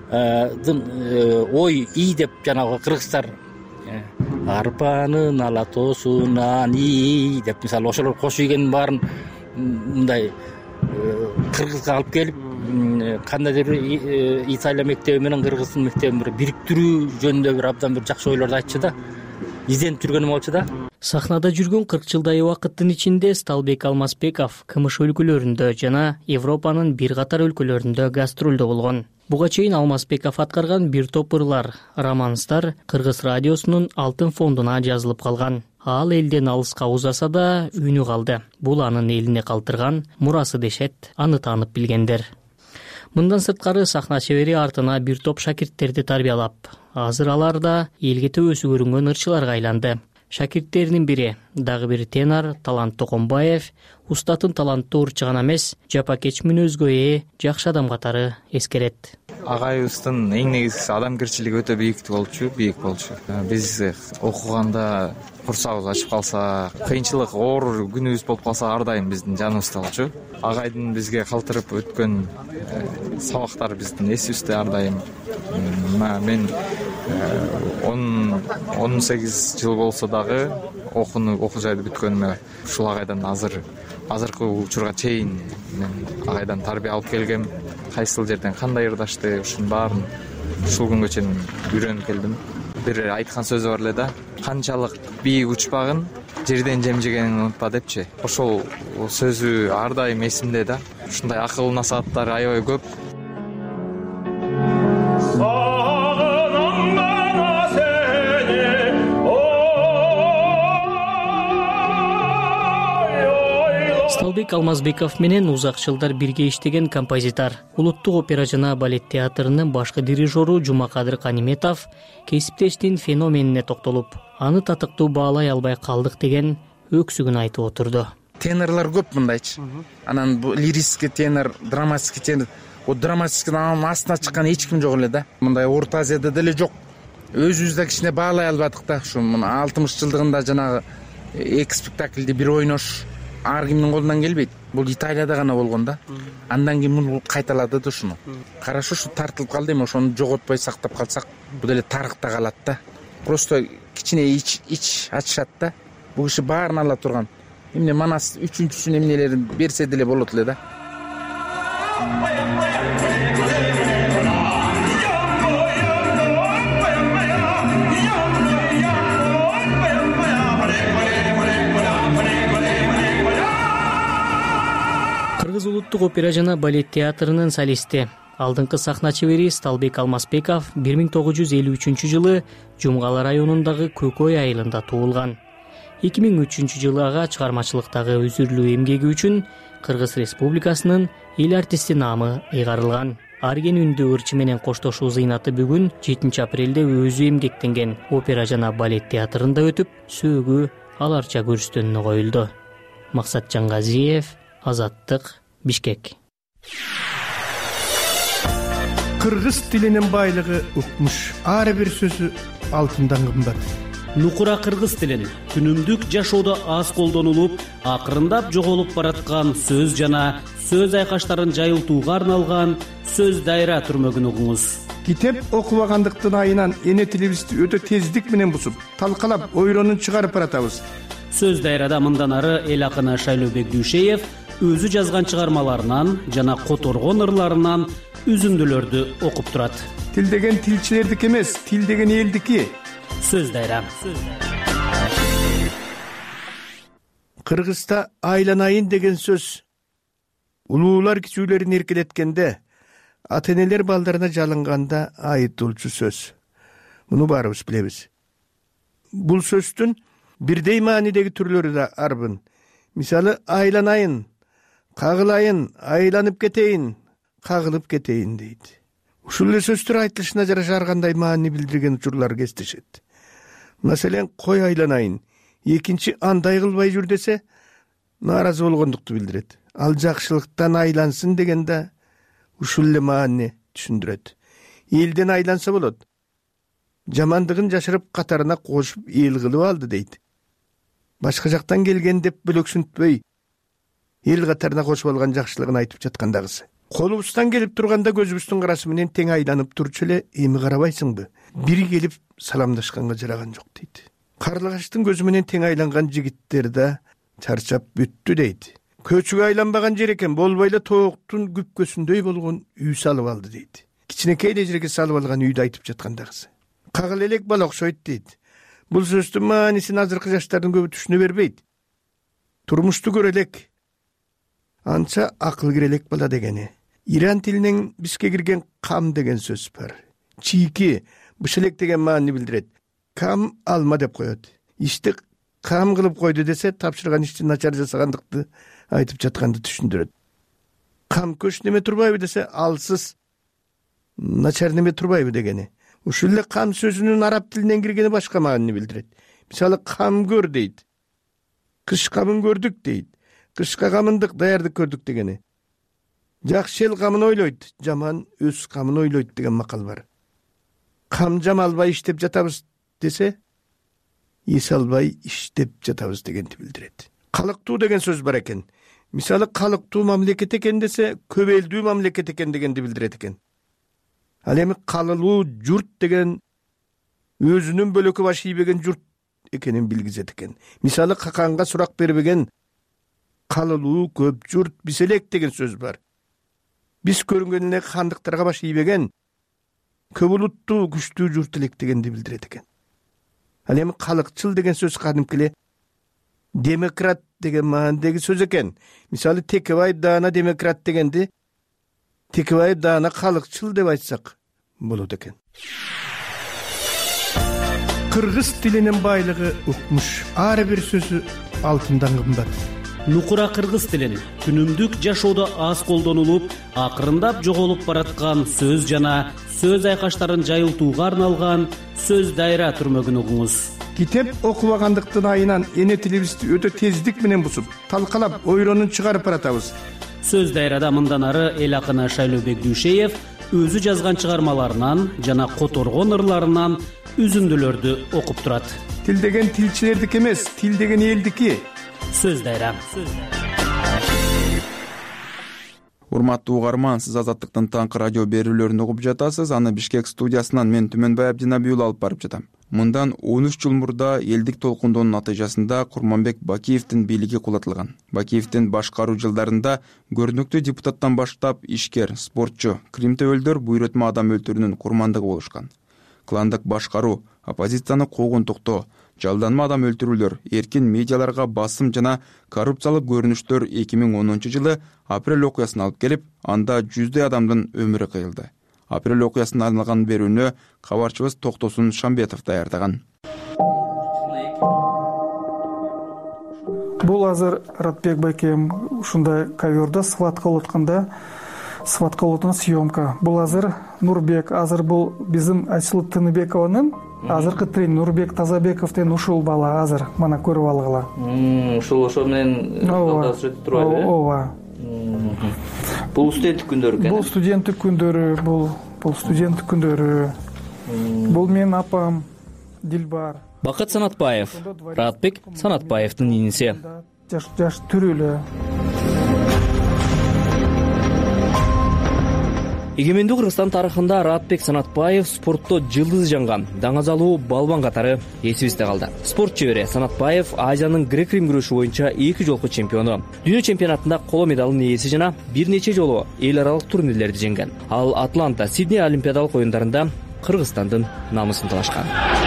ой ий деп жанагы кыргыздар арпанын алатосунан ий деп мисалы ошолор кошуп ийгенин баарын мындай кыргызга алып келип кандайдыр бир Италия мектеби менен кыргыздын мектебин бир бириктирүү жөнүндө бир абдан бир жакшы ойлорду айтчу да, изденип жүргөнүм болчу да. Сахнада жүргөн 40 жылдай убакыттын ичинде Сталбек Алмазбеков КМШ өлкөлөрүндө жана Европанын бир катар өлкөлөрүндө гастролдо болгон. Буга чейин Алмазбеков аткарган бир топ ырлар, романстар Кыргыз радиосунун алтын фондуна жазылып калган. Ал элден алыска узаса да үнү калды. Бул анын элине калтырган мурасы дешет аны таанып билгендер. Мындан сырткары сахна чебери артына бир топ шакирттерди тарбиялап, азыр алар да элге төбөсү көрүнгөн ырчыларга айланды. Шакирттеринин бири дагы бир тенор Талант Токомбаев, устатын таланттуу ырчы гана эмес, жапакеч мүнөзгө ээ жакшы адам катары эскерет. Агайыбыздын эң негизгиси адамгерчилиги өтө биик болчу. Биз окуганда курсагыбыз ачып калса, кыйынчылык, оор күнүбүз болуп калса, ар дайым биздин жаныбызда болчу. Агайдын бизге калтырып өткөн сабактар биздин эсибизде ар дайым. Мен 18 жыл болсо дагы окуу жайды бүткөнүмө ушул агайдан азыркы учурга чейин мен агайдан тарбия алып келгем. Кайсыл жерден кандай ырдашты, ушунун баарын ушул күнгө чейин үйрөнүп келдим. Бир айткан сөзү бар эле да, канчалык бийик учпагын, жерден жем жегениңди унутпа депчи. Ошол сөзү ар дайым эсимде да. Ушундай акыл насааттар аябай көп. Сталбек Алмазбеков менен узак жылдар бирге иштеген композитор, улуттук опера жана балет театрынын башкы дирижеру Жумакадыр Каниметов кесиптештин феноменине токтолуп, аны татыктуу баалай албай калдык деген өксүгүн айтып отурду. Тенорлор көп мындайчы. Анан бул лирический тенор, драматический тенор. O драматическийдин астына чыккан эч ким жок эле да. Мындай Орто Азияда деле жок. Өзүбүз да кичине баалай албадык да. Ушу 60 жылдыгында жанагы эки спектакльди бир ойнош ар кимдин колунан келбейт. Бул Италияда гана болгон да. Андан кийин муну кайталады да ушуну. Карашы ушу тартылып калды эми ошону жоготпой сактап калсак, бул деле тарыхта калат да. Просто кичине ич ачышат да. Бул киши баарын ала турган. Эмне манас үчүнчүсүн эмнелерин берсе деле болот эле да. Кыргыз улуттук опера жана балет театрынын солисти, алдыңкы сахна чебери Сталбек Алмазбеков 1953 жылы Жумгала районундагы Көкөй айылында туулган. 2003 жылы ага чыгармачылыктагы үзүрлүү эмгеги үчүн Кыргыз Республикасынын эл артисти наамы ыйгарылган. Арген үндү ырчы менен коштошуу зыйнаты бүгүн 7 апрелде өзү эмгектенген опера жана балет театрында өтүп, сөөгү аларча көрүстөнүнө коюлду. Максат Жангазиев, Азаттык, Бишкек. Кыргыз тилинин байлыгы укмуш. Ар бир сөзү алтындан кымбат. Нукура кыргыз тилин күнүмдүк жашоодо аз колдонулуп, акырындап жоголуп бараткан сөз жана сөз айкаштарын жайылтууга арналган сөз дайра түрмөгүн угуңуз. Китеп окубагандыктын айынан эне тилибизди өтө тездик менен бусуп, талкалап, ойронун чыгарып баратабыз. Сөз дайрада мындан ары эл акыны Шайлообек Дүйшеев өзү жазган чыгармаларынан жана которгон ырларынан үзүндүлөрдү окуп турат. Тил деген тилчилердики эмес, тил деген элдики. Сөз дайра. Кыргызда айланайын деген сөз улуулар кичүүлөрүн эркелеткенде, ата-энелер балдарына жалынганда айыптоочу сөз. Муну баарыбыз билебиз. Бул сөздүн бирдей маанидеги түрлөрү да арбын. Мисалы айланайын, кагылайын, айланып кетейин, кагылып кетейин дейт. Ушул эле сөздөр айтылышына жараша ар кандай маани билдирген учурлар кездешет. Маселен, кой айланайын, экинчи андай кылбай жүр десе, нааразы болгондукту билдирет. Ал жакшылыктан айлансын дегенде ушул эле маани түшүндүрөт. Элден айланса болот. Жамандыгын жашырып катарына кошуп эл кылып алды дейт. Башка жактан келген деп бөлөксүнтпөй, эл катарына кошуп алган жакшылыгын айтып жаткандагысы. Колубуздан келип турганда көзүбүздүн карасы менен тең айланып турчу эле, эми карабайсыңбы? Бири келип саламдашканга жараган жок дейт. Карлыгачтын көзү менен тең айланган жигиттер да чарчап бүттү дейт. Көчүгө айланбаган жер экен, болбой эле тооктун күпкөсүндөй болгон үй салып алды дейт. Кичинекей эле жерге салып алган үйдү айтып жаткандагысы. Кагыл элек бала окшойт дейт. Бул сөздүн маанисин азыркы жаштардын көбү түшүнө бербейт. Турмушту көрө элек, анча акыл кире элек бала дегени. Иран тилинен бизге кирген кам деген сөз бар. Чийки, бышелек деген маани билдирет. Кам алма деп коет. Ишти кам кылып койду десе, тапшырган ишти начар жасагандыкты айтып жатканды түшүндүрөт. Кам көч неме турбайбы десе, алсыз начар неме турбайбы дегени. Ушул эле кам сөзүнүн араб тилинен киргени башка маани билдирет. Мисалы, кам көр дейт. Кыш камын көрдүк дейт. Кышка камындык даярдык көрдүк дегени. Жакшы эл камын ойлойт, жаман өз камын ойлойт деген макал бар. Кам жамалбай иштеп жатабыз десе, эс албай иштеп жатабыз дегенди билдирет. Калыктуу деген сөз бар экен. Мисалы, калыктуу мамлекет экен десе, көп элдүү мамлекет экен дегенди билдирет экен. Ал эми калылуу журт деген өзүнүн бөлөкү баш ийбеген журт экенин билгизет экен. Мисалы, каканга сурак бербеген калылуу көп журт биселек деген сөз бар. Биз көрүнгөн эле хандыктарга баш ийбеген көп улуттуу күчтүү журт элек дегенди билдирет экен. Ал эми калыкчыл деген сөз кадимки эле демократ деген маанидеги сөз экен. Мисалы, Текебаев даана демократ дегенди Текебаев даана калыкчыл деп айтсак болот экен. Кыргыз тилинин байлыгы укмуш. Ар бир сөзү алтындан кымбат. Нукура кыргыз тилин күнүмдүк жашоодо аз колдонулуп, акырындап жоголуп бараткан сөз жана сөз айкаштарын жайылтууга арналган сөз дайра түрмөгүн угуңуз. китеп окубагандыктын айынан эне тилибизди өтө тездик менен бузуп талкалап ойронун чыгарып баратабыз. Сөз дайрада мындан ары эл акыны Шайлообек Дүйшеев өзү жазган чыгармаларынан жана которгон ырларынан үзүндүлөрдү окуп турат. Тил деген тилчилердики эмес, тил деген элдики. Сөз дайра. Урматтуу угарман, сиз Азаттыктын таңкы радио берүүлөрүн угуп жатасыз. Аны Бишкек студиясынан мен Түмөнбай Абдинабиул алып барып жатам. Мындан 13 жыл мурда элдик толкундоонун натыйжасында Курманбек Бакиевдин бийлиги кулатылган. Бакиевдин башкаруу жылдарында көрүнүктүү депутаттан баштап ишкер, спортчу, кримтөөлдөр буйрөтмө адам өлтүрүүнүн курмандыгы болушкан. Кландык башкаруу, оппозицияны куугунтуктоо, жалданма адам өлтүрүүлөр, эркин медиаларга басым жана коррупциялык көрүнүштөр 2010 жылы апрель окуясына алып келип, анда жүздөй адамдын өмүрү кыйылды. Апрель окуясына арналган берүүнү кабарчыбыз Токтосун Шамбетов даярдаган. Бул азыр Ратбек Байкем ушундай коверда сватка болуп атканда, сватка болуп аткан съемка. Бул азыр Нурбек, азыр бул биздин Айсулу Тыныбекованын азыркы тренер Нурбек Тазабеков деген ушул бала азыр мана көрүп алгыла. Ушул ошо менен калдашып турбайбы? Ооба. Бул студенттик күндөрү экен. Бул студенттик күндөрү, бул студенттик күндөрү. Бул менин апам Дилбар. Бакыт Санатбаев, Ратбек Санатбаевдин иниси. Жаш түрүлө. Эгемендүү Кыргызстан тарыхында Ратбек Санатбаев спортто жылдыз жанган, даңазалуу балбан катары эсибизде калды. Спорт чебери Санатбаев Азиянын грек-рим күрөшү боюнча 2 жолку чемпиону. Дүйнө чемпионатында коло медалдын ээси жана бир нече жолу эл аралык турнирлерди жеңген. Ал Атланта, Сидней олимпиадалык оюндарында Кыргызстандын намысын талашкан.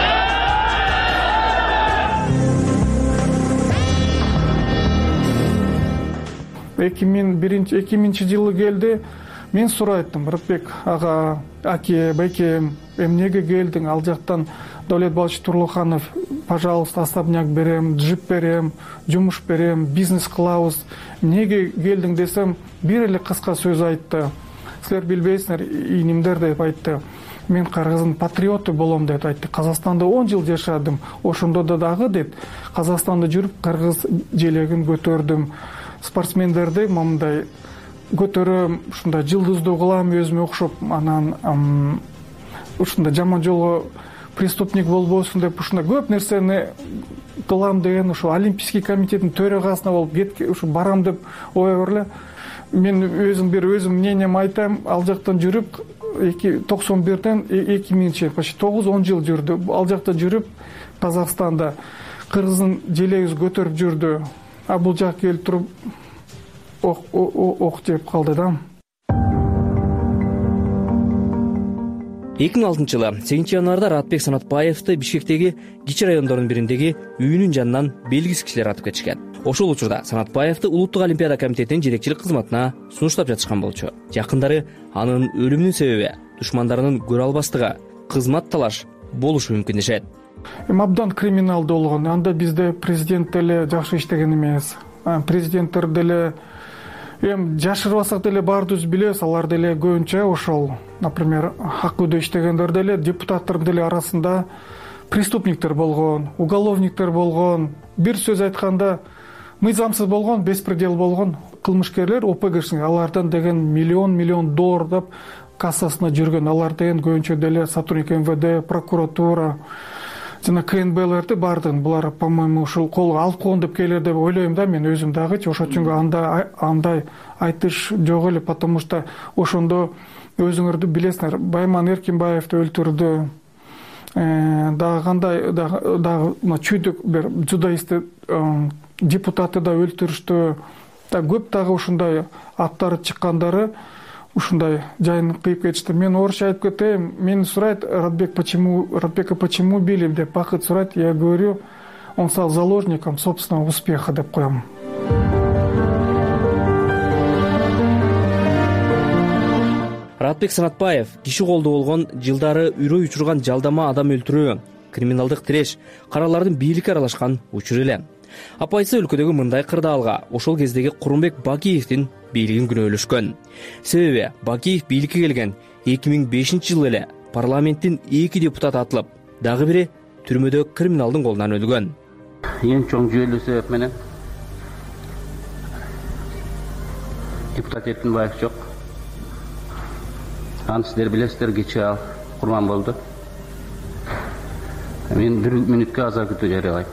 Эки миңинчи жылы келди. Мен сурайттым, Ратбек ага, аке, байкем, эмнеге келдиң? Ал жактан Давлет Балыч Турлуханов, пожалуйста, особняк берем, джип берем, жумуш берем, бизнес кылабыз. Эмнеге келдиң десем, бир эле кыска сөз айтты. Силер билбейсиңер, ийнимдер деп айтты. Мен Кыргыздын патриоту болом деп айтты. Казакстанда 10 жыл жашадым. Ошондо дагы деп, Казакстанда жүрүп кыргыз желегин көтөрдүм. Спортсмендерди мындай көтөрөм, ушундай жылдыздуу кылам өзүмө окшоп, анан ушундай жаман жолго преступник болбосун деп ушундай көп нерсени кылам деген, ушу Олимпийский комитеттин төрагасына болуп ушу барам деп ой эле. Мен өзүм мнением айтам, ал жактан жүрүп 91ден 2000 почти 9-10 жыл жүрдү. Ал жакта жүрүп Казакстанда кыргыздын желегин көтөрүп жүрдү. А бул жак келип туруп ок жеп калды да. 2006 жылы 8 январда Ратбек Санатбаевди Бишкектеги кичи райондордун бириндеги үйүнүн жанынан белгисиз кишилер атып кетишкен. Ошол учурда Санатбаевди Улуттук олимпиада комитетинин жетекчилик кызматына сунуштап жатышкан болчу. Жакындары анын өлүмүнүн себеби душмандарынын көрө албастыгы, кызмат талаш болушу мүмкүн дешет. Абдан криминалдуу болгон. Анда бизде президент деле жакшы иштеген эмес. Президенттер деле жашырбасак деле баардыгыбыз билебиз, алар деле көбүнчө ошол, например, Аккүйдө иштегендер деле депутаттар деле арасында преступниктер болгон, уголовниктер болгон. Бир сөз айтканда мыйзамсыз болгон, беспредел болгон кылмышкерлер ОПГшин, алардан деген миллион доллардап кассасына жүргөн. Алар деген көбүнчө деле сотрудник МВД, прокуратура жана КНБлерди бардыгын булар, по-моему, ушул колго алып койгон деп келер деп ойлойм да мен өзүм дагычы. Ошон үчүн андай айтыш жок эле, потому что ошондо өзүңөрдү билесиңер, Байман Эркинбаевди өлтүрдү. Дагы кандай дагы чүйдүк бир жудоисти депутаты да өлтүрүштү. Көп дагы ушундай аттары чыккандары ушундай жайын кыйып кетишти. Мен орусча айтып кетейин. Мени сурайт, Ратбека почему били деп Бакыт сурайт. Я говорю, он стал заложником собственного успеха деп коем. Ратбек Санатбаев киши колдо болгон, жылдары үрөй учурган жалдама адам өлтүрүү, криминалдык тиреш, каралардын бийликке аралашкан учуру эле. Апайсы өлкөдөгү мындай кырдаалга ошол кездеги Курманбек Бакиевдин бийлигин күнөөлөшкөн. Себеби Бакиев бийликке келген 2005 жылы эле парламенттин 2 депутаты атылып, дагы бири түрмөдө криминалдын колунан өлгөн. Эң чоң жүйөлүү себеп менен депутат Эркинбаев жок. Аны сиздер билесиздер, кечээ ал курман болду. Мен 1 мүнөткө аза күтүү жарыялайм.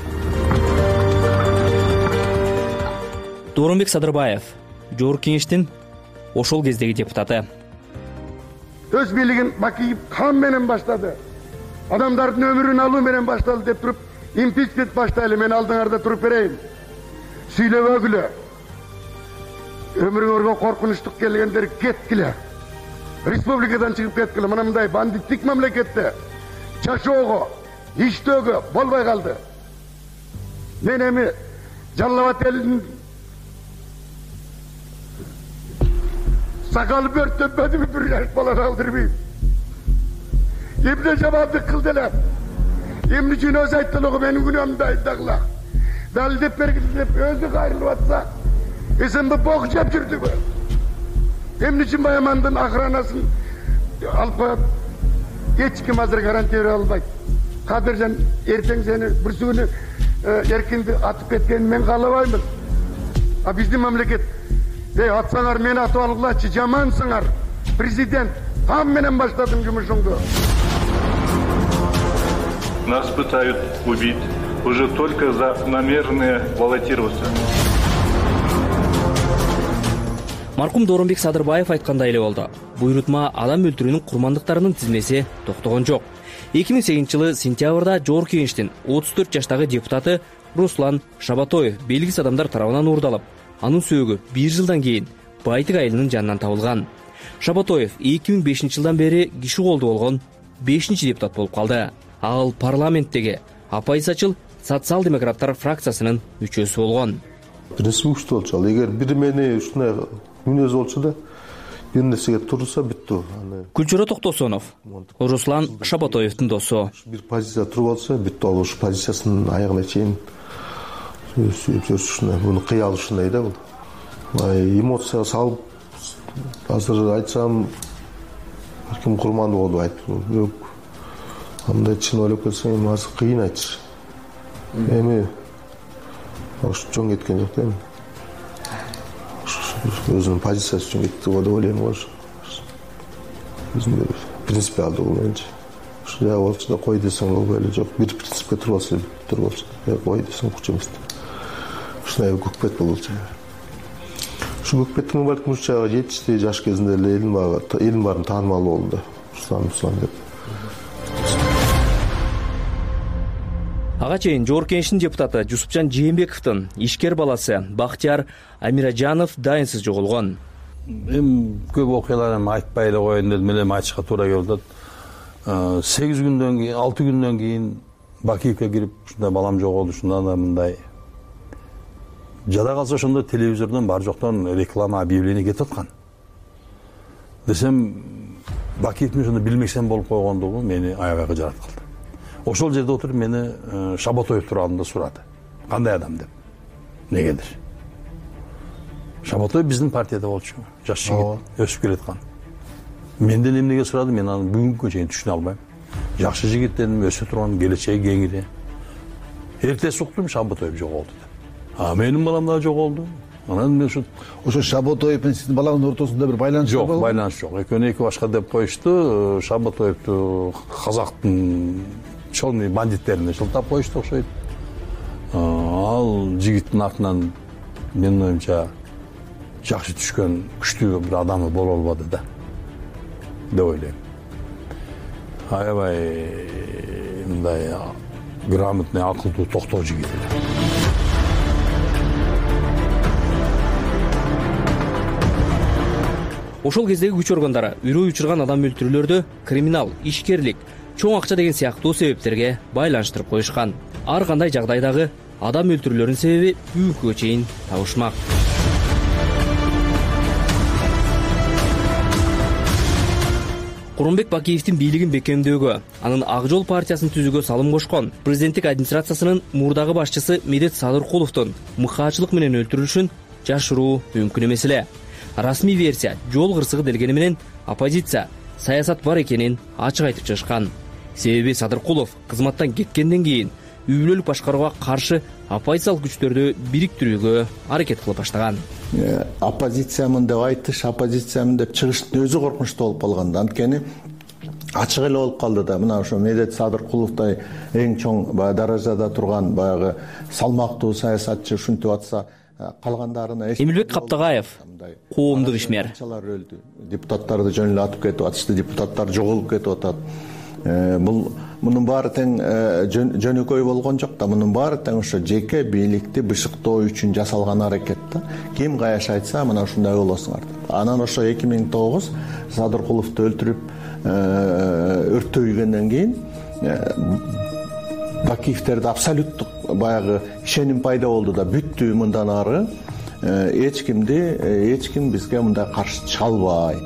Дооронбек Садырбаев, Жогорку Кеңештин ошол кездеги депутаты. Өз бийлигин Бакиев кан менен баштады. Адамдардын өмүрүн алуу менен башталды деп туруп, импичмент баштайлы, мен алдыңарда туруп берейин. Сүйлөбөгүлө. Өмүрүңөргө коркунучтук келгендер кеткиле. Республикадан чыгып кеткиле. Мына мындай бандиттик мамлекетте жашоого, иштөөгө болбой калды. Мен эми Жалал Абад элинин сакалы бөрттөнбөдүбү, 1 жаш баланы алдырбайм. Эмне жамандык кылдылар? Эмне үчүн өзү айттылыгы менин күнөөмдү айттагыла. Далилдеп бергиле деп өзү кайрылып атса, эсенби бок жеп жүрдүбү? Эмне үчүн Баямандын охранасын алып коет? Эч ким азыр гарантия бере албайт. Кадыржан эртең сени бир күнү эркинди атып кеткенин мен каалабаймын. А биздин мамлекет атсаңар мени атып алгылачы, жамансыңар. Президент, кам менен баштадың жумушуңду. Нас пытают убить уже только за намерение баллотироваться. Маркум Дооронбек Садырбаев айткандай эле болду. Буйрутма адам өлтүрүүнүн курмандыктарынын тизмеси токтогон жок. 2008-жылы сентябрда Жогорку Кеңештин 34 жаштагы депутаты Руслан Шабатоев белгисиз адамдар тарабынан уурдалып, анын сөөгү 1 жылдан кийин Байтык айылынын жанынан табылган. Шабатоев 2005-жылдан бери киши колду болгон 5-чи депутат болуп калды. Ал парламенттеги оппозициячыл социал-демократтар фракциясынын мүчөсү болгон. Принципи күчтүү болчу. Эгер бир мени ушундай мүнөз болчу да, бир нерсеге турса бүттү. Күлчөрө Токтосонов, Руслан Шабатоевдин досу. Бир позиция туруп алса бүттү, ал ушу позициясынын аягына чейин ушундай, муну кыя алышындай да бул. Эмоция салып, азыр айтсам, ким курманды болду айтып, бирок андай чын ойлоп келсең, эми азыр кыйын айтыш. Эми ошо чоң кеткен жок да эми. Өзүнүн позициясы үчүн кетти деп ойлойм го. Өзүнүн принципиалдуу бул менчи. Ушу да болчу да кой десең болбой эле жок. Бир принципке туруп алса туруп болчу. Кой десең укчу эмес. Ушундай көкпет болчу. Ушу көкпеттин балким ушу чагы жетишти, жаш кезинде эле элин баарын таанымал болду. Руслан деп. Ага чейин Жогорку Кеңештин депутаты Жусупжан Жээнбековдун ишкер баласы Бактияр Амиражанов дайынсыз жоголгон. Эми көп окуяларын айтпай эле коеюн дедим, эле айтышка туура келип атат. 8 күндөн кийин, 6 күндөн кийин Бакиевке кирип, ушундай балам жоголду, ушундай да мындай. Жада калса ошондо телевизордон бар жоктон реклама, объявление кетип аткан. Десем, Бакиевдин ошондо билмексен болуп койгондугу мени аябай жаратып калды. Ошол жерде отуруп мени Шабатоев тууралуу сурады. Кандай адам деп. Негедир? Шабатоев биздин партияда болчу. Жаш жигит, өсүп келаткан. Менден эмнеге сурады, мен аны бүгүнкү чейин түшүнө албайм. Жакшы жигит дедим, өсө турган, келечеги кеңири. Эртеси уктум, Шабатоев жоголду деп. Менин балам да жоголду. Анан мен ошо Шабатоев менен сиздин балаңыздын ортосунда бир байланыш жок, байланыш жок. Экөөнү эки башка деп коюшту. Шабатоевду казактын чоң бандиттерине жылтап коюшту окшойт. Ал жигиттин артынан менин оюмча жакшы түшкөн күчтүү бир адамы боло албады да деп ойлойм. Аябай мындай грамотный, акылдуу, токтоо жигит эле. Ошол кездеги күч органдары үрөй учурган адам өлтүрүүлөрдү криминал, ишкерлик, чоң акча деген сыяктуу себептерге байланыштырып коюшкан. Ар кандай жагдайдагы адам өлтүрүүлөрүнүн себеби бүгүнкүгө чейин табышмак. Курманбек Бакиевдин бийлигин бекемдөөгө, анын Ак Жол партиясын түзүүгө салым кошкон президенттик администрациясынын мурдагы башчысы Медет Садыркуловдун мыкаачылык менен өлтүрүлүшүн жашыруу мүмкүн эмес эле. Расмий версия жол кырсыгы делгени менен оппозиция саясат бар экенин ачык айтып чыгышкан. себеби Садыркулов кызматтан кеткенден кийин үй бүлөлүк башкарууга каршы оппозициялык күчтөрдү бириктирүүгө аракет кыла баштаган. Оппозициямын деп айтыш, оппозициямын деп чыгыштын өзү коркунучтуу болуп калган да. Анткени ачык эле болуп калды да. Мына ошо Медет Садыркуловдой эң чоң даражада турган баягы салмактуу саясатчы ушинтип атса, калгандарына Эмилбек Каптагаев коомдук ишмер. Депутаттарды жөн эле атып кетип атышты, депутаттар жоголуп кетип атат. Мунун баары тең жөнөкөй болгон жок да. Мунун баары тең ошо жеке бийликти бышыктоо үчүн жасалган аракет да. Ким каяш айтса, мына ушундай болосуңар. Анан ошо 2009 Садыркуловду өлтүрүп өрттөгөндөн кийин Бакиевтерде абсолюттук баягы ишеним пайда болду да. Бүттү, мындан ары эч ким бизге мындай каршы чыга албайт.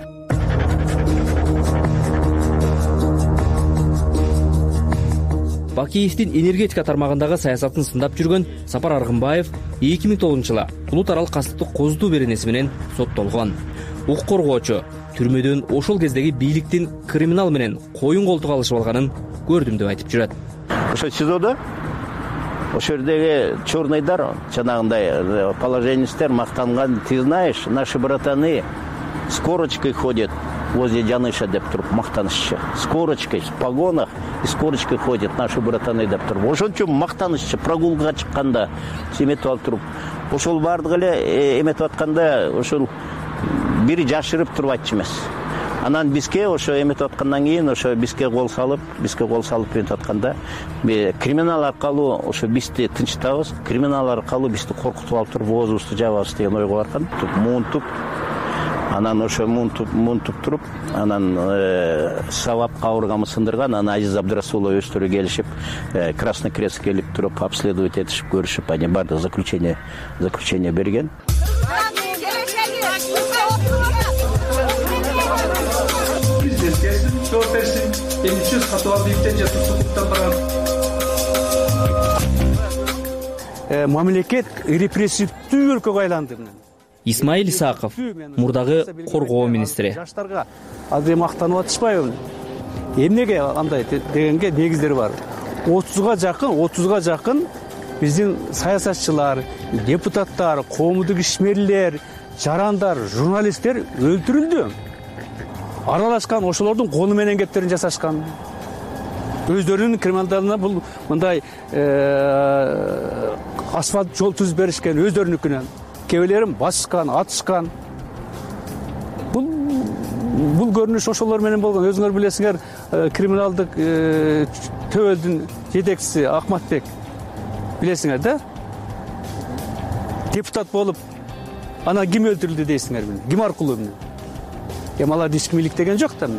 Бакиевдин энергетика тармагындагы саясатын сындап жүргөн Сапар Аргынбаев 2009-жылы улут аралык кастыктык козутуу беренеси менен соттолгон. Укук коргоочу түрмөдөн ошол кездеги бийликтин криминал менен коюн колтук алышып алганын көрдүм деп айтып жүрөт. Ошо СИЗОдо ошол жердеги черныйдар жанагындай положенецтер мактанган: "Ты знаешь, наши братаны с корочкой ходят возле Жаныша" деп туруп мактанышчы. С корочкой, в погонах и с корочкой ходят наши братаны деп туруп. Ошончо мактанышчы, прогулкага чыкканда эметип алып туруп. Ошол бардыгы эле эметип атканда ошол бири жашырып туруп айтчу эмес. Анан бизге ошо эметип аткандан кийин ошо бизге кол салып эметип атканда криминал аркылуу ошо бизди тынчтабыз, криминал аркылуу бизди коркутуп алып туруп оозубузду жабабыз деген ойго барган. Муунтуп, анан ошо муунтуп туруп, анан сабап кабыргамы сындырган. Анан Азиз Абдырасулов өздөрү келишип, Красный Крест келип туруп, обследовать этишип көрүшүп, аны бардык заключение берген. Мамлекет репрессивдүү өлкөгө айланды. Исмаил Исаков, мурдагы коргоо министри. Жаштарга азыр мактанып атышпайбы? Эмнеге андай дегенге негиздери бар. 30га жакын биздин саясатчылар, депутаттар, коомдук ишмерлер, жарандар, журналисттер өлтүрүлдү. Аралашкан, ошолордун колу менен кептерин жасашкан. Өздөрүнүн криминалдарына бул мындай асфальт жол түзүп беришкен өздөрүнүкүнөн. Кебелерин басышкан, атышкан. Бул көрүнүш ошолор менен болгон. Өзүңөр билесиңер, криминалдык төбөлдүн жетекчиси Акматбек, билесиңер да? Депутат болуп, ана ким өлтүрүлдү дейсиңер мени? Ким аркылуу мени? Алар ишким иликтеген жок да.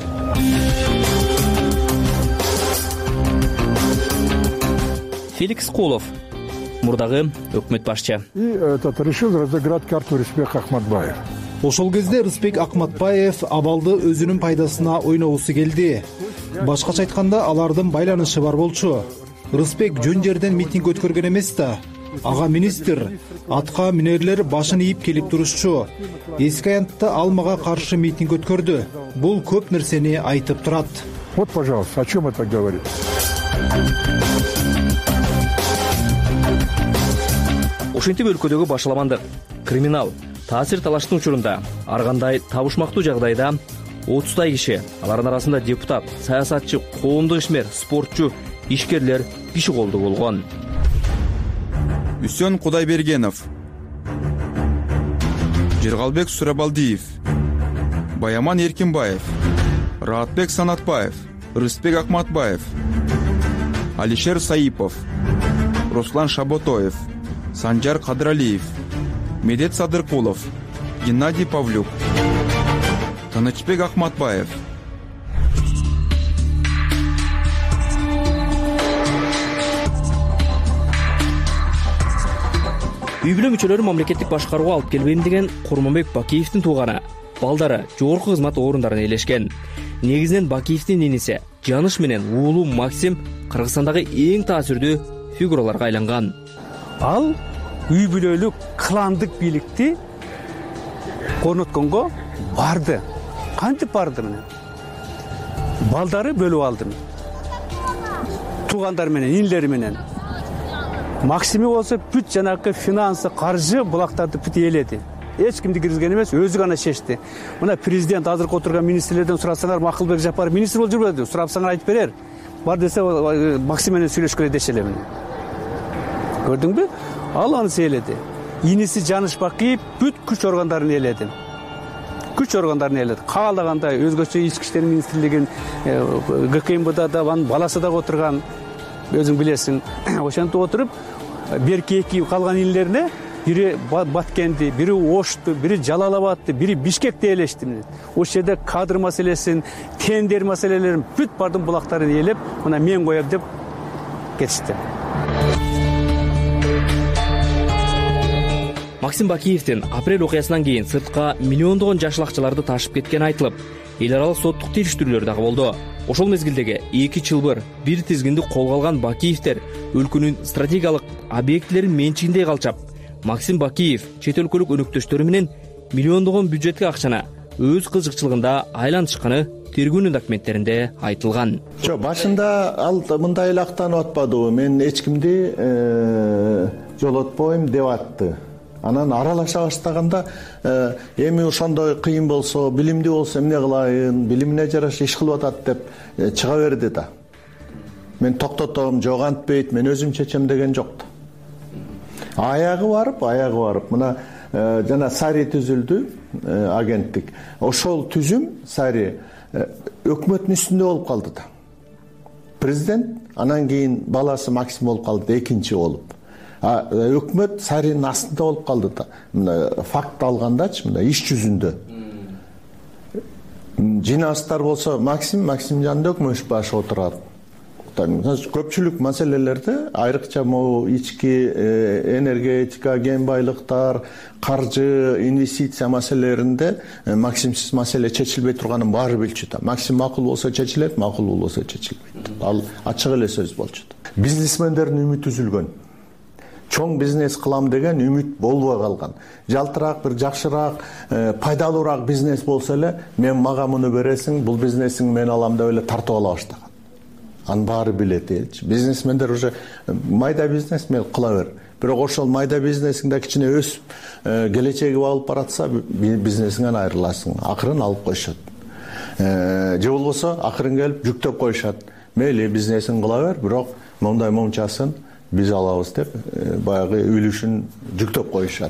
Феликс Кулов, мурдагы өкмөт башчы. И этот решил разыграть карту Рысбек Акматбаев. Ошол кезде Рысбек Акматбаев абалды өзүнүн пайдасына ойногусу келди. Башкача айтканда, алардын байланышы бар болчу. Рысбек жөн жерден митинг өткөргөн эмес да. Ага министр, атка минерлер башын ийип келип турушчу. Эски аянтта ал мага каршы митинг өткөрдү. Бул көп нерсени айтып турат. Вот, пожалуйста, о чем это говорит? Ошентип өлкөдөгү башаламандык, криминал, таасир талаштын учурунда ар кандай табышмактуу жагдайда 30 киши, алардын арасында депутат, саясатчы, коомдук ишмер, спортчу, ишкерлер киши колдуу болгон. Үсөн Кудайбергенов, Жыргалбек Сурабалдиев, Баяман Эркинбаев, Раатбек Санатбаев, Рысбек Акматбаев, Алишер Саипов, Руслан Шаботоев, Санжар Кадралиев, Медет Садыркулов, Геннадий Павлюк, Тынычбек Акматбаев. Үй бүлө мүчөлөрү мамлекеттик башкарууга алып келбейм деген Курманбек Бакиевдин тууганы, балдары жогорку кызмат орундарына ээлешкен. Негизинен Бакиевдин иниси Жаныш менен уулу Максим Кыргызстандагы эң таасирдүү фигураларга айланган. Ал үй бүлөлүк кландык бийликти орнотконго барды. Кантип барды мына? Балдары бөлүп алды. туугандары менен, инилери менен. Максими болсо бүт жанагы финансы, каржы булактарды бүт ээледи. Эч кимди киргизген эмес, өзү гана чечти. Мына президент азыркы отурган министрлерден сурасаңар, Макулбек Жапаров министр болуп жүрбөдү, сурапсаңар айтып берер. Бар десе Максим менен сүйлөшкөлө деши эле. Көрдүңбү? Ал аны ээледи. Иниси Жаныш Бакиев бүт күч органдарын ээледи. Каалагандай өзгөчө ички иштер министрлигин, ГКМБда да баласы да отурган, өзүң билесиң. Ошентип отуруп, берки эки калган инилерине бири Баткенди, бири Ошту, бири Жалалабадты, бири Бишкекти ээлешти. Ошол жерде кадр маселесин, тендер маселелерин бүт бардын булактарын ээлеп, мына мен коем деп кетишти. Максим Бакиевдин апрель окуясынан кийин сыртка миллиондогон жашыл акчаларды ташып кеткени айтылып, эл аралык соттук териштирүүлөр дагы болду. Ошол мезгилдеги 2 чылбыр, бир тизгинди колго алган Бакиевдер өлкөнүн стратегиялык объектилерин менчигинде калчап, Максим Бакиев чет өлкөлүк өнөктөштөрү менен миллиондогон бюджеттик акчаны өз кызыкчылыгында айлантышканы тергөөнүн документтеринде айтылган. Башында ал мындай эле актанып атпадыбы, мен эч кимди жолотпойм деп атты. Анан аралаша баштаганда эми ошондой кыйын болсо, билимдүү болсо эмне кылайын, билимине жараша иш кылып атат деп чыга берди да. Мен токтотом, жок антпейт, мен өзүм чечем деген жок да. Аягы барып, мына жана Сари түзүлдү, агенттик. Ошол түзүм Сари өкмөттүн үстүндө болуп калды да. Президент, анан кийин баласы Максим болуп калды, экинчи болуп. Өкмөт Саринин астында болуп калды да. Мына факт алгандачы, мына иш жүзүндө. Жиналыштар болсо Максим жанында өкмөт башы отурат. Көпчүлүк маселелерде, айрыкча могу ички энергетика, кен байлыктар, каржы, инвестиция маселелеринде Максимсиз маселе чечилбей турганын баары билчү да. Максим макул болсо чечилет, макул болбосо чечилбейт. Ал ачык эле сөз болчу. Бизнесмендердин үмүтү үзүлгөн. Чоң бизнес кылам деген үмүт болбой калган. Жалтыраак, бир жакшыраак, пайдалуураак бизнес болсо эле, мага муну бересиң, бул бизнесиң мен алам деп эле тартып ала баштаган. Аны баары билет элчи. Бизнесмендер уже майда бизнес мен кыла бер. Бирок ошол майда бизнесиңде кичине өсүп, келечеги алып баратса, бизнесиңен айрыласың. Акырын алып коюшат. Же болбосо акырын келип жүктөп коюшат. Мейли бизнесиң кыла бер, бирок мондай мончасын биз алабыз деп баягы үлүшүн жүктөп коюшат.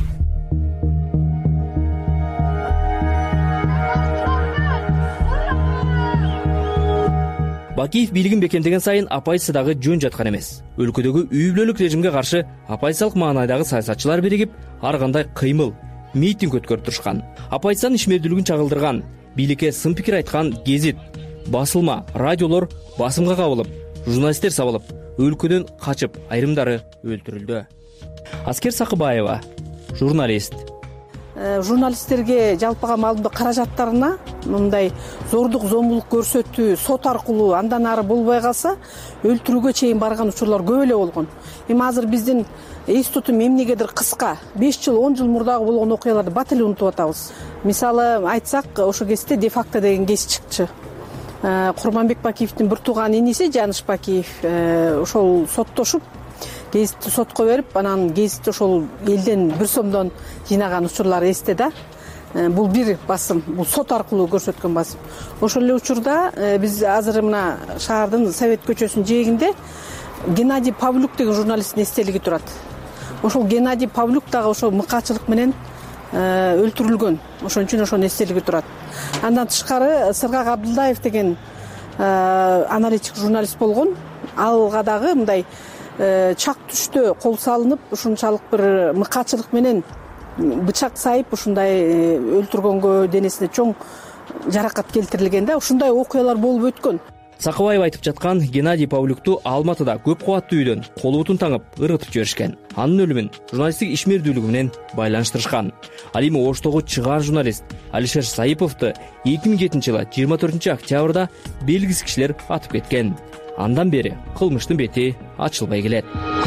Бакиев бийлигин бекемдеген сайын оппозиция дагы жөн жаткан эмес. Өлкөдөгү үй бүлөлүк режимге каршы оппозициялык маанайдагы саясатчылар биригип, ар кандай кыймыл, митинг өткөрүп турушкан. Оппозициянын ишмердүүлүгүн чагылдырган, бийликке сын пикир айткан гезит, басылма, радиолор басымга кабылып, журналисттер сабылып, өлкөдөн качып, айрымдары өлтүрүлдү. Аскер Сакыбаева, журналист. Журналисттерге жалпыга маалымдоо каражаттарына мындай зордук, зомбулук көрсөтүү сот аркылуу андан ары болбой калса, өлтүрүүгө чейин барган учурлар көп эле болгон. Эми азыр биздин институтум эмнегедир кыска 5 жыл, 10 жыл мурдагы болгон окуяларды бат эле унутуп атабыз. Мисалы айтсак, ошо кезде де-факто деген кез чыкчы. Курманбек Бакиевдин бир тууган иниси Жаныш Бакиев ошол соттошуп, гезитти сотко берип, анан гезитти ошол элден 1 сомдон жыйнаган учурлар эсте да. Бул бир басым, бул сот аркылуу көрсөткөн басым. Ошол эле учурда биз азыр мына шаардын Совет көчөсүнүн жээгинде Геннадий Павлюк деген журналисттин эстелиги турат. Ошол Геннадий Павлюк дагы ошол мыкаачылык менен өлтүрүлгөн. Ошон үчүн ошонун эстелиги турат. Андан тышкары Сыргак Абдылдаев деген аналитик журналист болгон. Алга дагы мындай чак түштө кол салынып, ушунчалык бир мыкаачылык менен бычак сайып ушундай өлтүргөнгө, денесине чоң жаракат келтирилген да. Ушундай окуялар болуп өткөн. Сакыбаев айтып жаткан Геннадий Павлюкту Алматыда көп кубаттуу үйдөн кол бутун таңып ыргытып жиберишкен. Анын өлүмүн журналисттик ишмердүүлүгү менен байланыштырышкан. Ал эми Оштогу чыгаар журналист Алишер Саиповду 2007-жылы 24-октябрда белгисиз кишилер атып кеткен. Андан бери кылмыштын бети ачылбай келет.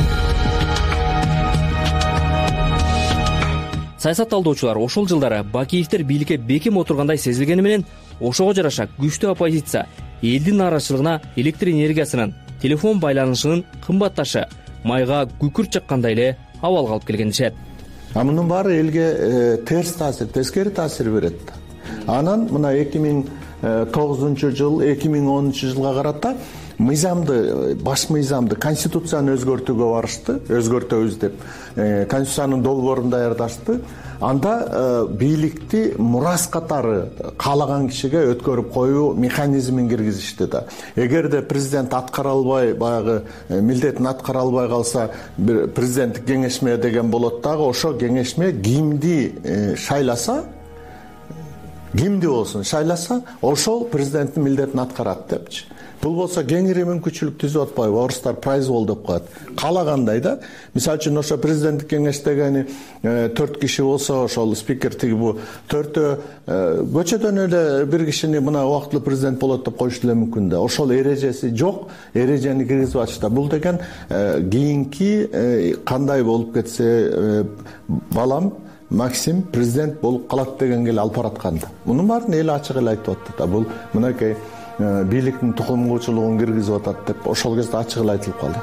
Саясат талдоочулар ошол жылдары Бакиевдер бийликке бекем отургандай сезилгени менен, ошого жараша күчтүү оппозиция элдин нааразычылыгына электр энергиясынын телефон байланышынын кымбатташы майга күкүрт жаккандай эле абалга алып келген дешет. Мунун баары элге терс таасир, тескери таасир берет да. Анан мына 2009 жыл, 2010 жылга карата мыйзамды, баш мыйзамды, конституцияны өзгөртүүгө барышты, өзгөртөбүз деп, конституциянын долбоорун даярдашты. Анда бийликти мурас катары каалаган кишиге өткөрүп коюу механизмин киргизишти да. Эгерде президент аткара албай, баягы милдетин аткара албай калса, президенттик кеңешме деген болот дагы, ошо кеңешме кимди шайласа, кимди болсун шайласа, ошол президенттин милдетин аткарат депчи. Бул болсо кеңири мүмкүнчүлүк түзүп атпайбы? Орустар произвол деп коет. Каалагандай да. Мисалы үчүн ошо президенттик кеңештеги 4 киши болсо, ошол спикер тиги бу 4 көчөдөн эле бир кишини мына убактылуу президент болот деп коюш деле мүмкүн да. Ошол эрежеси жок, эрежени киргизип атышты. Бул деген кийинки кандай болуп кетсе балам Максим президент болуп калат дегенге эле алып бараткан да. Мунун баарын эл ачык эле айтып атты да. Бул мынакей бийликтин тукумгучулугун киргизип атат деп ошол кезде ачык эле айтылып калды.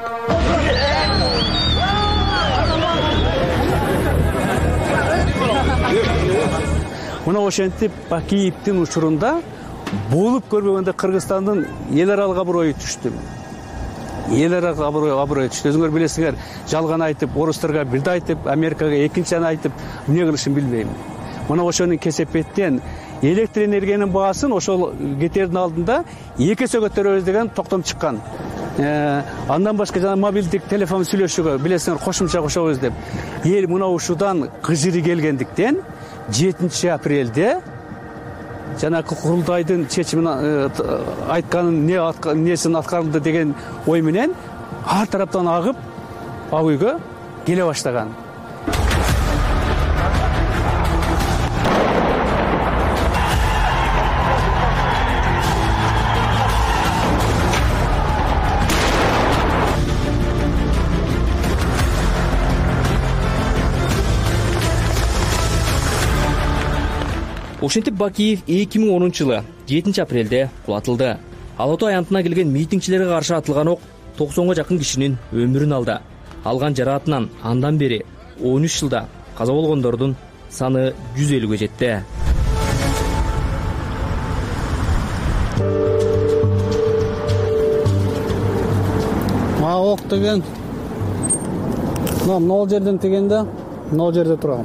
Мына ошентип Бакиевдин учурунда болуп көрбөгөндө Кыргызстандын эл аралык аброю түштү. Эл аралык аброю түштү. Өзүңөр билесиңер, жалган айтып, орустарга бирди айтып, Америкага экинчини айтып, эмне кылышын билбейм. Мына ошонун кесепеттен электр энергиянын баасын ошол кетердин алдында 2 эсе көтөрөбүз деген токтом чыккан. Андан башка жана мобилдик телефон сүйлөшүүгө билесиңер кошумча кошобуз деп. Эл мына ушудан кыжыры келгендиктен 7 апрелде жанагы курултайдын чечимин айтканын несин аткарылды деген ой менен ар тараптан агып ал үйгө келе баштаган. Ошентип Бакиев 2010 жылы 7 апрелде кулатылды. Ала-Тоо аянтына келген митингчилерге каршы атылган ок 90га жакын кишинин өмүрүн алды. Алган жараатынан андан бери 13 жылда каза болгондордун саны 150ге жетти. Ок деген нол жерден тигенде, нол жерде турган.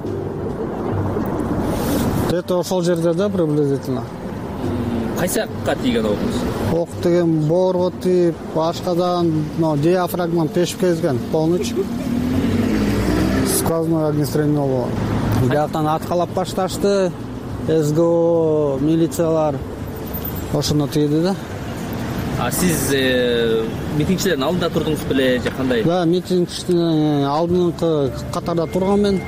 Это ошол жерде да приблизительно. Кайсы акка тийген окуңуз? Ок деген боорго тийип, башкадан диафрагман тешип кезген, полночь. Сквозное огнестрельное болгон. Бияктан аткалап башташты, СГО милициялар ошондо тийди да. А сиз митингчилердин алдында турдуңуз беле же кандай? Да, митингчилердин алдыңкы катарда турган мен.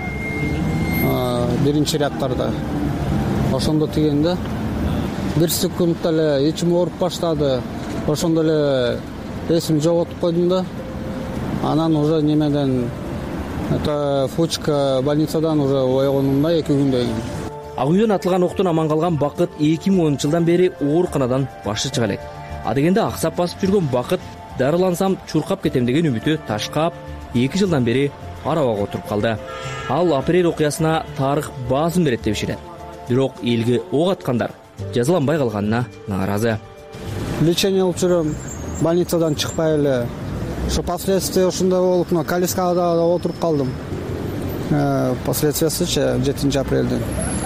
Биринчи рядтарда. Ошондо тигенде 1 секундта эле ичим ооруп баштады. Ошондо эле эсимди жоготуп койдум да. Анан уже немеден это Фучка больницадан уже ойгондум 2 күндөн кийин. Ак үйдөн атылган октон аман калган Бакыт 2010 жылдан бери ооруканадан башы чыга элек. А дегенде аксап басып жүргөн Бакыт дарылансам чуркап кетем деген үмүтү ташкап 2 жылдан бери арабага отуруп калды. Ал апрель окуясына тарых баасын берет деп ишенет. Бирок элге ок аткандар жазаланбай калганына нааразы. Лечение алып жүрөм, больницадан чыкпай эле. Ошо последствия ошондой болуп, Калискада отуруп калдым. Последствиясы 7 апрелден.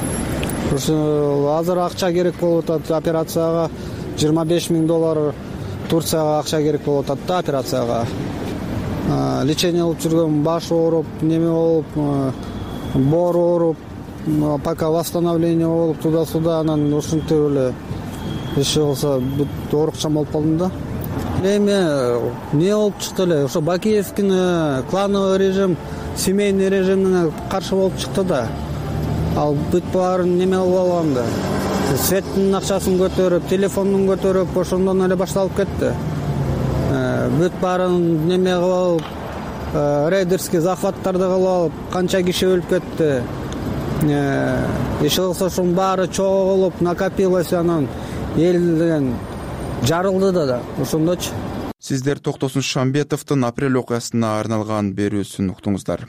Ошо азыр акча керек болуп атат операцияга, $25,000 Турцияга акча керек болуп атат да операцияга. Лечение алып жүргөм, баш ооруп, неме болуп, боор ооруп, пока восстановление болуп туда-сюда, анан ушинтип эле иши болсо бүт оорукчан болуп калдым да. Эми не болуп чыкты эле, ошо Бакиевдин клановый режим, семейный режимине каршы болуп чыкты да. Ал бүт баарын неме болуп алган да. Светтин акчасын көтөрүп, телефондун көтөрүп, ошондон эле башталып кетти. Бүт баарын неме кылып, рейдерский захваттарды кылып, канча киши өлүп кетти. Иши кылса ошонун баары чогулуп, накопилось, анан эл деген жарылды да ошондочу. Сиздер Токтосун Шамбетовдун апрель окуясына арналган берүүсүн уктуңуздар.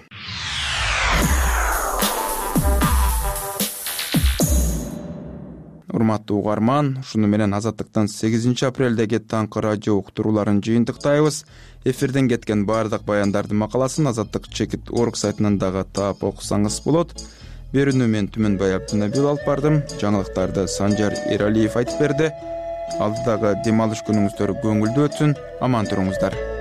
Урматтуу угарман, ушуну менен Азаттыктан 8 апрелдеги таңкы радио уктурууларын жыйынтыктайбыз. Эфирден кеткен баардык баяндардын макаласын Азаттык.org сайтынан дагы таап окусаңыз болот. Берүүнү мен Түмөнбай Абдынабил алып бардым. Жаңылыктарды Санжар Эралиев айтып берди. Алдыдагы дем алыш күнүңүздөр көңүлдүү өтсүн. Аман туруңуздар.